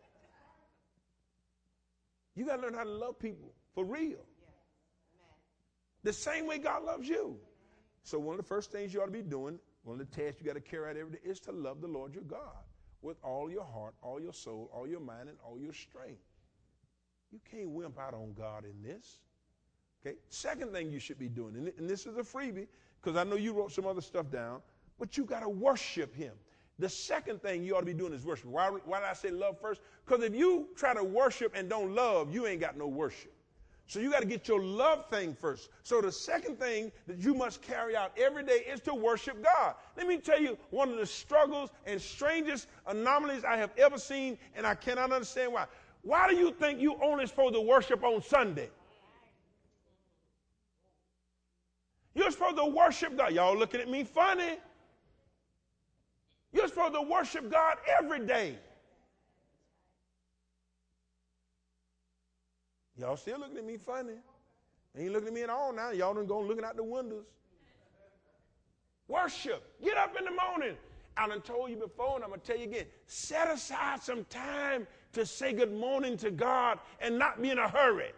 You got to learn how to love people for real. The same way God loves you. So one of the first things you ought to be doing, one of the tasks you got to carry out every day is to love the Lord your God. With all your heart, all your soul, all your mind, and all your strength. You can't wimp out on God in this. Okay? Second thing you should be doing, and, and this is a freebie, because I know you wrote some other stuff down, but you got to worship him. The second thing you ought to be doing is worship. Why, why did I say love first? Because if you try to worship and don't love, you ain't got no worship. So you got to get your love thing first. So the second thing that you must carry out every day is to worship God. Let me tell you one of the struggles and strangest anomalies I have ever seen, and I cannot understand why. Why do you think you only supposed to worship on Sunday? You're supposed to worship God. Y'all looking at me funny. You're supposed to worship God every day. Y'all still looking at me funny. Ain't looking at me at all now. Y'all done go looking out the windows. Worship. Get up in the morning. I done told you before, and I'm going to tell you again. Set aside some time to say good morning to God and not be in a hurry.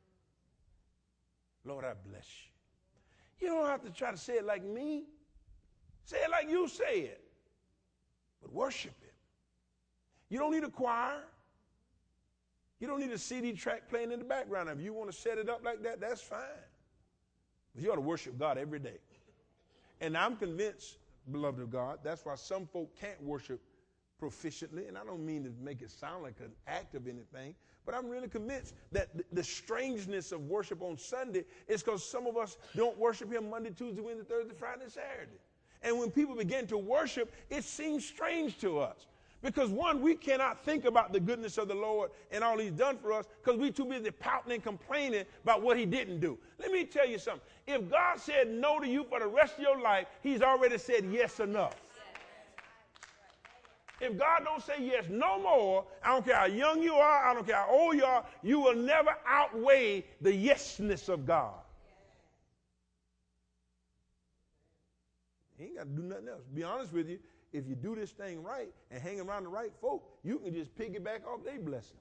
Lord, I bless you. You don't have to try to say it like me. Say it like you say it. But worship him. You don't need a choir. You don't need a C D track playing in the background. If you want to set it up like that, that's fine. But you ought to worship God every day. And I'm convinced, beloved of God, that's why some folk can't worship proficiently, and I don't mean to make it sound like an act of anything, but I'm really convinced that the, the strangeness of worship on Sunday is because some of us don't worship him Monday, Tuesday, Wednesday, Thursday, Friday, and Saturday. And when people begin to worship, it seems strange to us. Because, one, we cannot think about the goodness of the Lord and all he's done for us because we're too busy pouting and complaining about what he didn't do. Let me tell you something. If God said no to you for the rest of your life, he's already said yes enough. If God don't say yes no more, I don't care how young you are, I don't care how old you are, you will never outweigh the yesness of God. He ain't got to do nothing else. Be honest with you. If you do this thing right and hang around the right folk, you can just piggyback off their blessings.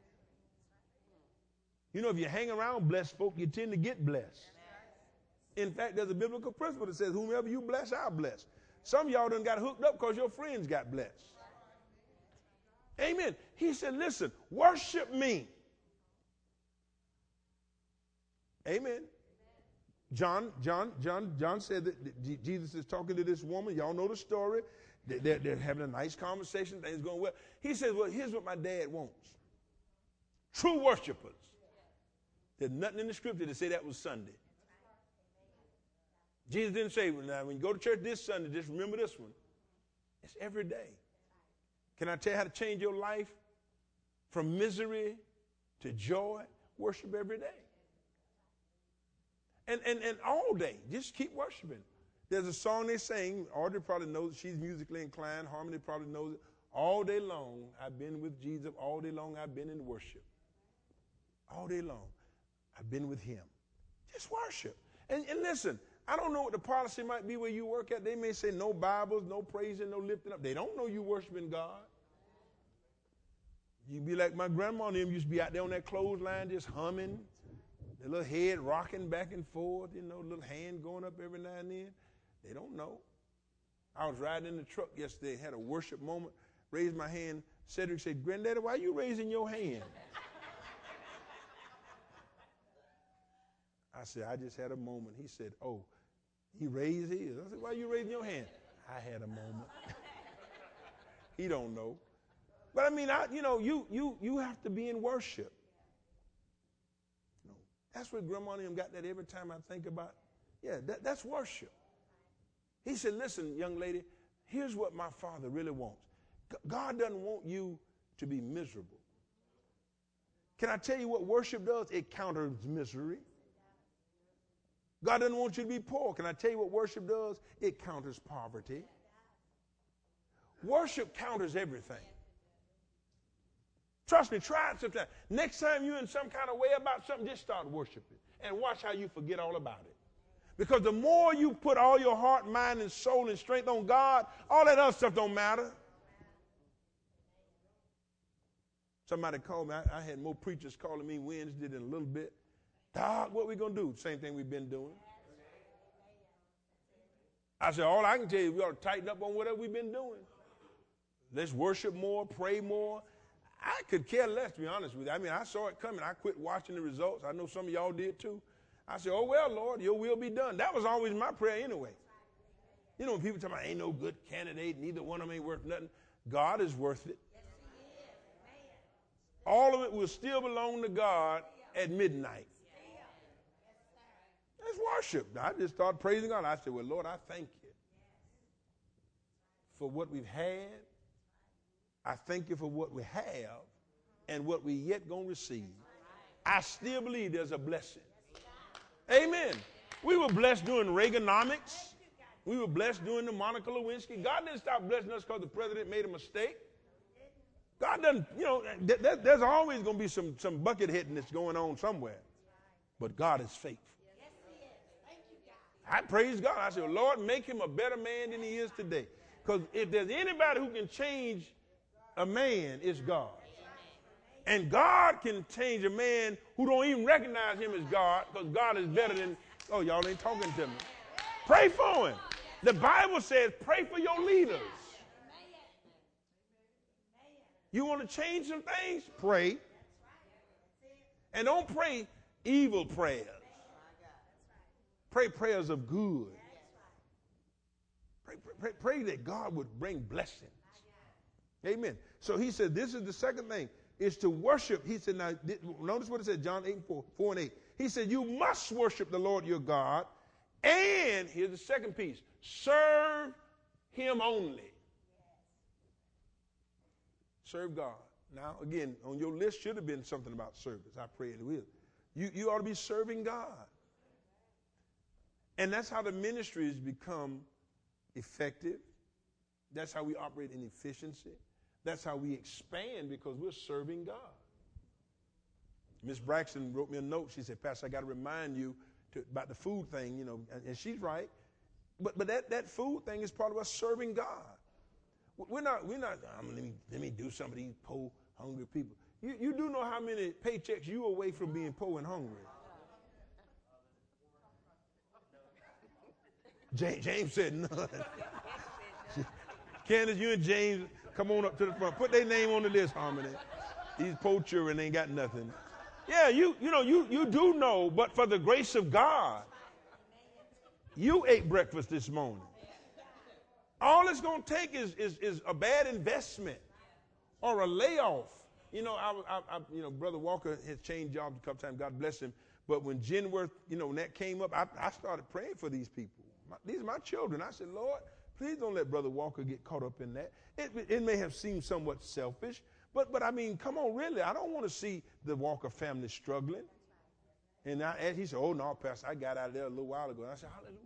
You know, if you hang around blessed folk, you tend to get blessed. In fact, there's a biblical principle that says, whomever you bless, I'll bless. Some of y'all done got hooked up because your friends got blessed. Amen. He said, listen, worship me. Amen. John, John, John, John said that Jesus is talking to this woman. Y'all know the story. They're, they're having a nice conversation. Things going well. He says, well, here's what my dad wants. True worshipers. There's nothing in the scripture to say that was Sunday. Jesus didn't say, well, now, when you go to church this Sunday, just remember this one. It's every day. Can I tell you how to change your life from misery to joy? Worship every day. And, and, and all day, just keep worshiping. There's a song they sing. Audrey probably knows it. She's musically inclined. Harmony probably knows it. All day long, I've been with Jesus. All day long, I've been in worship. All day long, I've been with him. Just worship. And, and listen, I don't know what the policy might be where you work at. They may say no Bibles, no praising, no lifting up. They don't know you worshiping God. You be like my grandma and them used to be out there on that clothesline just humming. Their little head rocking back and forth, you know, little hand going up every now and then. They don't know. I was riding in the truck yesterday, had a worship moment, raised my hand. Cedric said, Granddaddy, why are you raising your hand? I said, I just had a moment. He said, oh, he raised his. I said, why are you raising your hand? I had a moment. He don't know. But I mean, I, you know, you you you have to be in worship. You know, that's where Grandma and them got that every time I think about, yeah, that, that's worship. He said, listen, young lady, here's what my Father really wants. God doesn't want you to be miserable. Can I tell you what worship does? It counters misery. God doesn't want you to be poor. Can I tell you what worship does? It counters poverty. Worship counters everything. Trust me, try it sometime. Next time you're in some kind of way about something, just start worshiping and watch how you forget all about it. Because the more you put all your heart, mind, and soul and strength on God, all that other stuff don't matter. Somebody called me. I, I had more preachers calling me Wednesday than a little bit. Doc, what we going to do? Same thing we've been doing. I said, all I can tell you, we ought to tighten up on whatever we've been doing. Let's worship more, pray more. I could care less, to be honest with you. I mean, I saw it coming. I quit watching the results. I know some of y'all did too. I said, oh, well, Lord, your will be done. That was always my prayer anyway. You know, when people talk about ain't no good candidate, neither one of them ain't worth nothing. God is worth it. All of it will still belong to God at midnight. That's worship. I just started praising God. I said, well, Lord, I thank you for what we've had. I thank you for what we have and what we yet going to receive. I still believe there's a blessing. Amen. We were blessed during Reaganomics. We were blessed during the Monica Lewinsky. God didn't stop blessing us because the president made a mistake. God doesn't, you know, th- th- there's always going to be some, some bucket hitting that's going on somewhere. But God is faithful. I praise God. I said, Lord, make him a better man than he is today. Because if there's anybody who can change a man, it's God. And God can change a man who don't even recognize him as God, because God is better than, oh, y'all ain't talking to me. Pray for him. The Bible says pray for your leaders. You want to change some things? Pray. And don't pray evil prayers. Pray prayers of good. Pray, pray, pray that God would bring blessings Amen. So he said, this is the second thing, is to worship. He said, now, notice what it said, John eight and four, four and eight. He said, you must worship the Lord your God. And here's the second piece, serve him only. Serve God. Now, again, on your list should have been something about service. I pray it will. You, you ought to be serving God. And that's how the ministries become effective. That's how we operate in efficiency. That's how we expand, because we're serving God. Miss Braxton wrote me a note. She said, Pastor, I got to remind you to, about the food thing, you know, and, and she's right. But but that, that food thing is part of us serving God. We're not, we're not, um, let me, let me do some of these poor, hungry people. You, you do know how many paychecks you away from being poor and hungry. James, James said none. Candace, you and James, come on up to the front. Put their name on the list, Harmony. These poor children ain't got nothing. Yeah, you, you know, you, you do know, but for the grace of God, you ate breakfast this morning. All it's going to take is, is, is a bad investment or a layoff. You know, I, I, I, you know, Brother Walker has changed jobs a couple times. God bless him. But when Genworth, you know, when that came up, I, I started praying for these people. My, these are my children. I said, Lord, please don't let Brother Walker get caught up in that. It, it may have seemed somewhat selfish, but, but I mean, come on, really. I don't want to see the Walker family struggling. And, I, and he said, oh, no, Pastor, I got out of there a little while ago. And I said, hallelujah.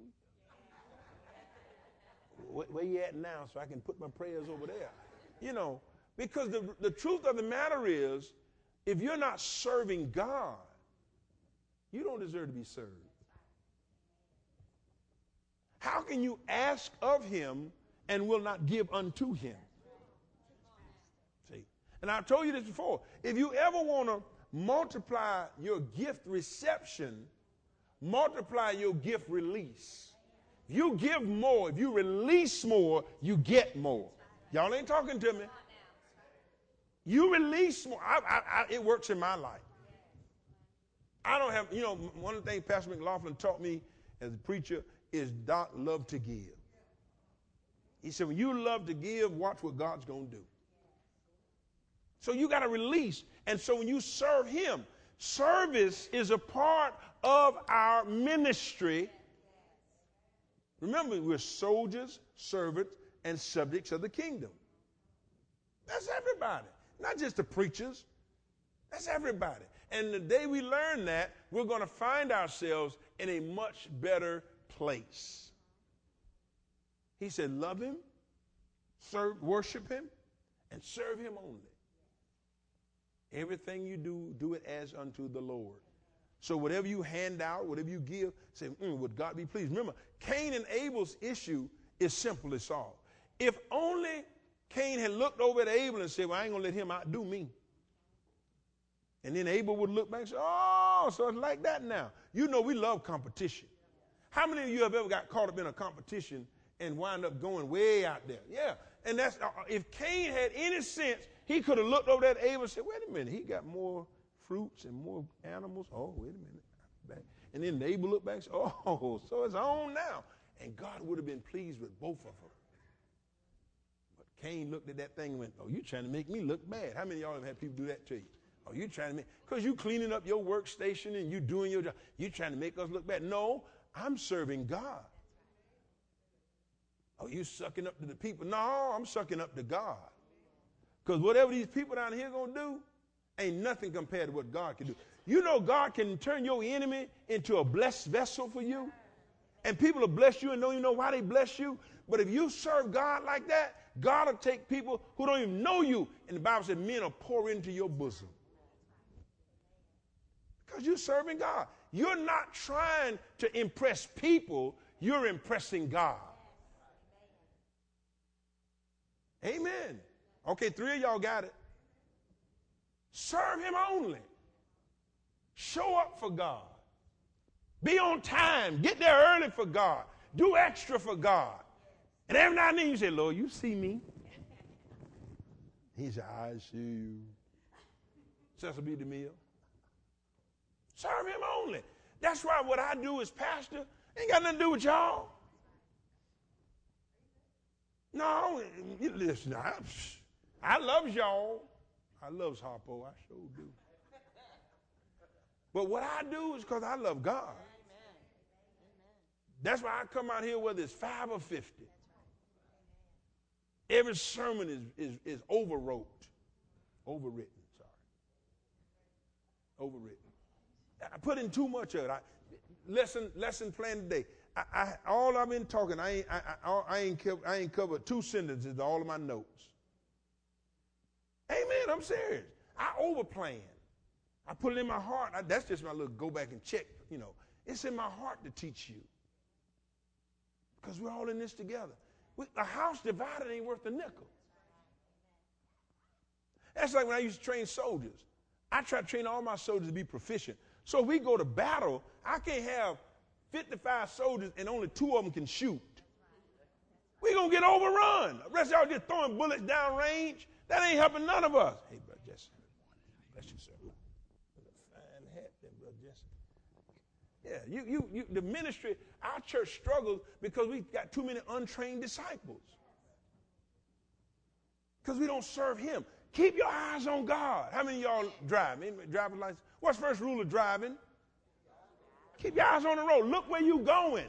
Where, where you at now so I can put my prayers over there? You know, because the, the truth of the matter is, if you're not serving God, you don't deserve to be served. How can you ask of him and will not give unto him? See, and I've told you this before. If you ever want to multiply your gift reception, multiply your gift release. If you give more, if you release more, you get more. Y'all ain't talking to me. You release more. I, I, I, it works in my life. I don't have, you know, one of the things Pastor McLaughlin taught me as a preacher is not love to give. He said, when you love to give, watch what God's going to do. So you got to release. And so when you serve him, service is a part of our ministry. Remember, we're soldiers, servants, and subjects of the kingdom. That's everybody, not just the preachers. That's everybody. And the day we learn that, we're going to find ourselves in a much better place. He said, love him, serve, worship him, and serve him only. Everything you do, do it as unto the Lord. So whatever you hand out, whatever you give, say, mm, would God be pleased? Remember, Cain and Abel's issue is simple as solved. If only Cain had looked over at Abel and said, well, I ain't going to let him outdo me. And then Abel would look back and say, oh, so it's like that now. You know we love competition. How many of you have ever got caught up in a competition and wind up going way out there? Yeah. And that's, uh, if Cain had any sense, he could have looked over at Abel and said, wait a minute, he got more fruits and more animals. Oh, wait a minute. Back. And then Abel looked back and said, oh, so it's on now. And God would have been pleased with both of them. But Cain looked at that thing and went, oh, you're trying to make me look bad. How many of y'all have had people do that to you? Oh, you're trying to make, because you cleaning up your workstation and you doing your job. You're trying to make us look bad. No, I'm serving God. Oh, you sucking up to the people. No, I'm sucking up to God. Because whatever these people down here going to do, ain't nothing compared to what God can do. You know God can turn your enemy into a blessed vessel for you. And people will bless you and don't even know why they bless you. But if you serve God like that, God will take people who don't even know you. And the Bible said men will pour into your bosom. Because you're serving God. You're not trying to impress people. You're impressing God. Amen. Okay, three of y'all got it. Serve him only. Show up for God. Be on time. Get there early for God. Do extra for God. And every now and then you say, Lord, you see me. He said, I see you. Cecil B. DeMille. Serve him only. That's why what I do as pastor ain't got nothing to do with y'all. No, listen, I, I love y'all. I loves Harpo. I sure do. But what I do is because I love God. That's why I come out here whether it's five or fifty. Every sermon is, is, is overwrote. Overwritten, sorry. Overwritten. I put in too much of it. I, lesson, lesson plan today. I, I, all I've been talking, I ain't, I, I, I, ain't covered, I ain't covered two sentences to all of my notes. Amen, I'm serious. I overplan. I put it in my heart. I, that's just my little go back and check, you know. It's in my heart to teach you. Because we're all in this together. We, a house divided ain't worth a nickel. That's like when I used to train soldiers. I try to train all my soldiers to be proficient. So if we go to battle, I can't have fifty-five soldiers and only two of them can shoot. We're going to get overrun. The rest of y'all just throwing bullets down range. That ain't helping none of us. Hey, Brother Jesse. Bless you, sir. That's a fine hat there, Brother Jesse. Yeah, you, you, you, the ministry, our church struggles because we got too many untrained disciples. Because we don't serve him. Keep your eyes on God. How many of y'all drive? Any driver's license? What's the first rule of driving? Keep your eyes on the road. Look where you're going.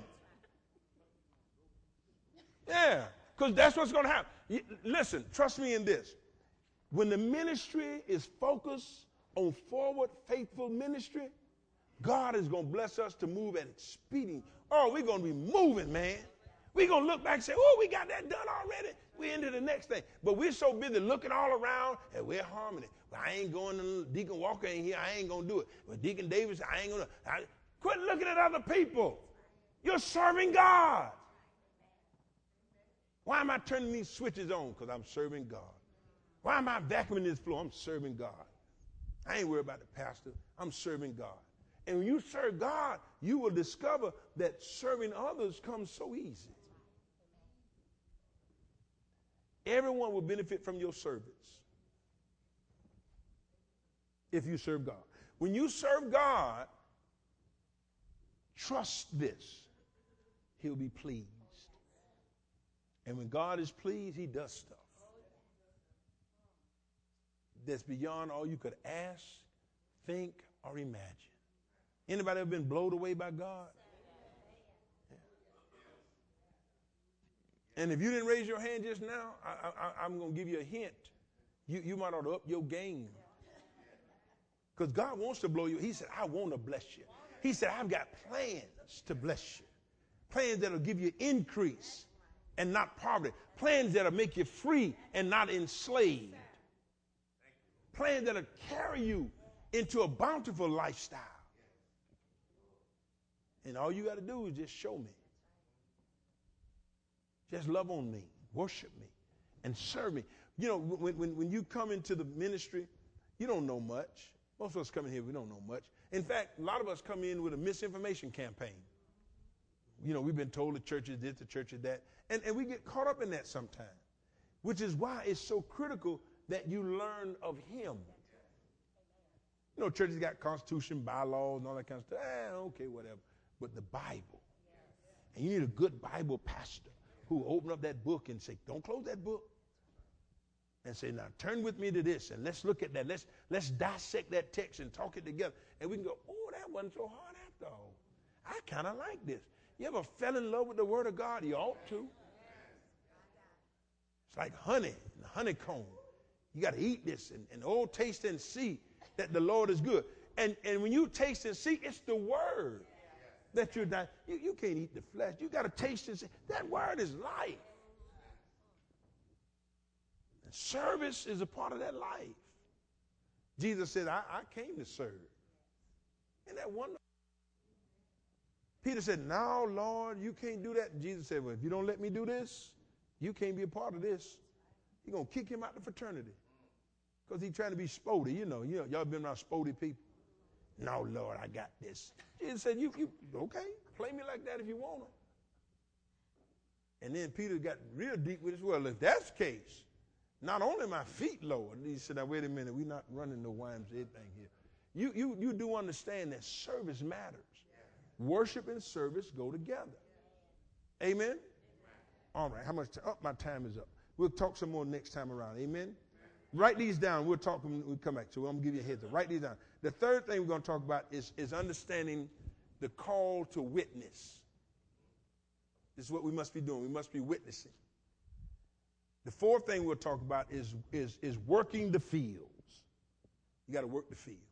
Yeah, because that's what's going to happen. You, listen, trust me in this. When the ministry is focused on forward, faithful ministry, God is going to bless us to move at its speeding. Oh, we're going to be moving, man. We're going to look back and say, oh, we got that done already. We're into the next thing. But we're so busy looking all around, and we're harmony. Well, I ain't going to, Deacon Walker ain't here. I ain't going to do it. Well, Deacon Davis, I ain't going to. Quit looking at other people. You're serving God. Why am I turning these switches on? Because I'm serving God. Why am I vacuuming this floor? I'm serving God. I ain't worried about the pastor. I'm serving God. And when you serve God, you will discover that serving others comes so easy. Everyone will benefit from your service if you serve God. When you serve God, trust this. He'll be pleased. And when God is pleased, he does stuff that's beyond all you could ask, think, or imagine. Anybody ever been blown away by God? Yeah. And if you didn't raise your hand just now, I, I, I'm going to give you a hint. You, you might ought to up your game. Because God wants to blow you. He said, I want to bless you. He said, I've got plans to bless you. Plans that will give you increase and not poverty. Plans that will make you free and not enslaved. Plans that will carry you into a bountiful lifestyle. And all you got to do is just show me. Just love on me, worship me, and serve me. You know, when, when, when you come into the ministry, you don't know much. Most of us come in here, we don't know much. In fact, a lot of us come in with a misinformation campaign. You know, we've been told the church is this, the church is that. And, and we get caught up in that sometimes, which is why it's so critical that you learn of him. You know, churches got constitution, bylaws, and all that kind of stuff. Eh, okay, whatever. But the Bible. And you need a good Bible pastor who will open up that book and say, don't close that book. And say, now turn with me to this and let's look at that. Let's, let's dissect that text and talk it together. And we can go, oh, that wasn't so hard after all. I kind of like this. You ever fell in love with the Word of God? You ought to. It's like honey, and honeycomb. You got to eat this and, and oh, taste and see that the Lord is good. And, and when you taste and see, it's the Word that you're dying. You, you can't eat the flesh. You got to taste and see. That Word is life. And service is a part of that life. Jesus said, I, I came to serve. Isn't that wonderful? Peter said, no, Lord, you can't do that. And Jesus said, well, if you don't let me do this, you can't be a part of this. You're going to kick him out of the fraternity. Because he's trying to be spotty. You know, you know, y'all been around spotty people. No, Lord, I got this. Jesus said, you, you okay, play me like that if you want to. And then Peter got real deep with his, well, if that's the case, not only my feet, Lord. And he said, now, wait a minute, we're not running the Y M C A thing here. You, you, you do understand that service matters. Worship and service go together. Amen? All right, how much time? Oh, my time is up. We'll talk some more next time around. Amen? Write these down. We'll talk when we come back. So I'm going to give you a heads up. Write these down. The third thing we're going to talk about is, is understanding the call to witness. This is what we must be doing. We must be witnessing. The fourth thing we'll talk about is, is, is working the fields. You got to work the fields.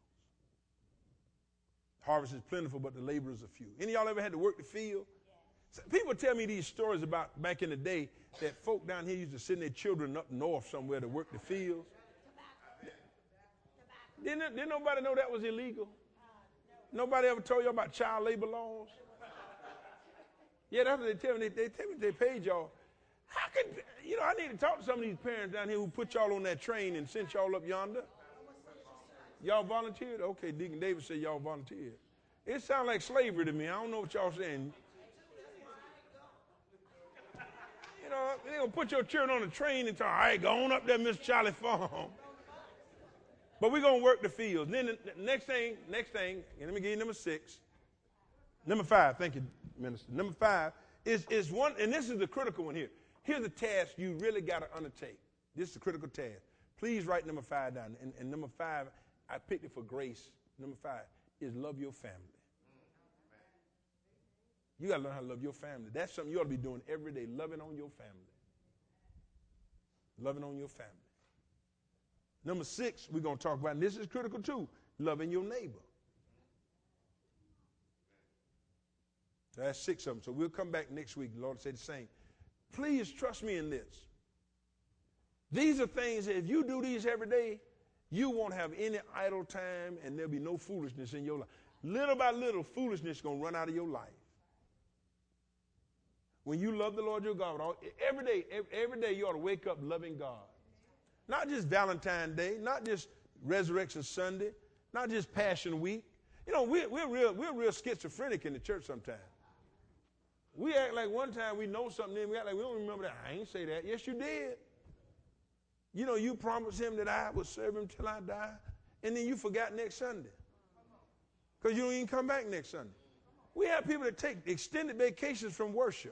Harvest is plentiful, but the laborers are few. Any of y'all ever had to work the field? So people tell me these stories about back in the day that folk down here used to send their children up north somewhere to work the fields. Didn't, didn't nobody know that was illegal? Nobody ever told you about child labor laws? Yeah, that's what they tell me. They, they tell me they paid y'all. How could, you know, I need to talk to some of these parents down here who put y'all on that train and sent y'all up yonder. Y'all volunteered? Okay, Deacon David said y'all volunteered. It sounds like slavery to me. I don't know what y'all saying. You know, they're going to put your children on the train and tell, all right, go on up there, Miss Charlie Farm. But we're going to work the fields. Then the next thing, next thing, and let me give you number six. Number five, thank you, Minister. Number five is, is one, and this is the critical one here. Here's the task you really got to undertake. This is the critical task. Please write number five down. And, and number five, I picked it for grace. Number five is love your family. You got to learn how to love your family. That's something you ought to be doing every day, loving on your family. Loving on your family. Number six, we're going to talk about, and this is critical too, loving your neighbor. So that's six of them. So we'll come back next week. The Lord will say the same. Please trust me in this. These are things that if you do these every day, you won't have any idle time and there'll be no foolishness in your life. Little by little, foolishness is going to run out of your life. When you love the Lord your God, every day, every day you ought to wake up loving God. Not just Valentine's Day, not just Resurrection Sunday, not just Passion Week. You know, we're, we're, real, we're real schizophrenic in the church sometimes. We act like one time we know something, then we act like we don't remember that. I ain't say that. Yes, you did. You know, you promised him that I would serve him till I die, and then you forgot next Sunday because you don't even come back next Sunday. We have people that take extended vacations from worship.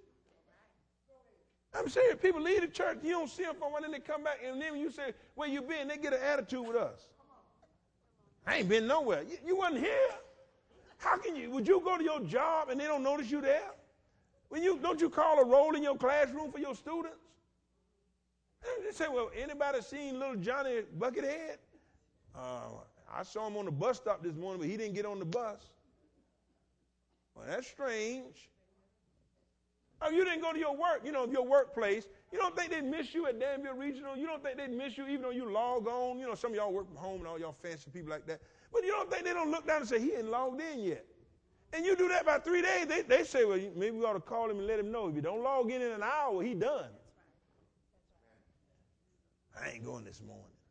I'm serious. People leave the church, you don't see them for a while, then they come back, and then when you say, where you been, they get an attitude with us. I ain't been nowhere. You, you wasn't here. How can you, would you go to your job and they don't notice you there? When you, don't you call a roll in your classroom for your students? They say, well, anybody seen little Johnny Buckethead? Uh, I saw him on the bus stop this morning, but he didn't get on the bus. Well, that's strange. Oh, you didn't go to your work, you know, your workplace. You don't think they'd miss you at Danville Regional? You don't think they'd miss you even though you log on? You know, some of y'all work from home and all y'all fancy people like that. But you don't think they don't look down and say, he ain't logged in yet. And you do that about three days, they, they say, well, maybe we ought to call him and let him know. If you don't log in in an hour, he done. I ain't going this morning.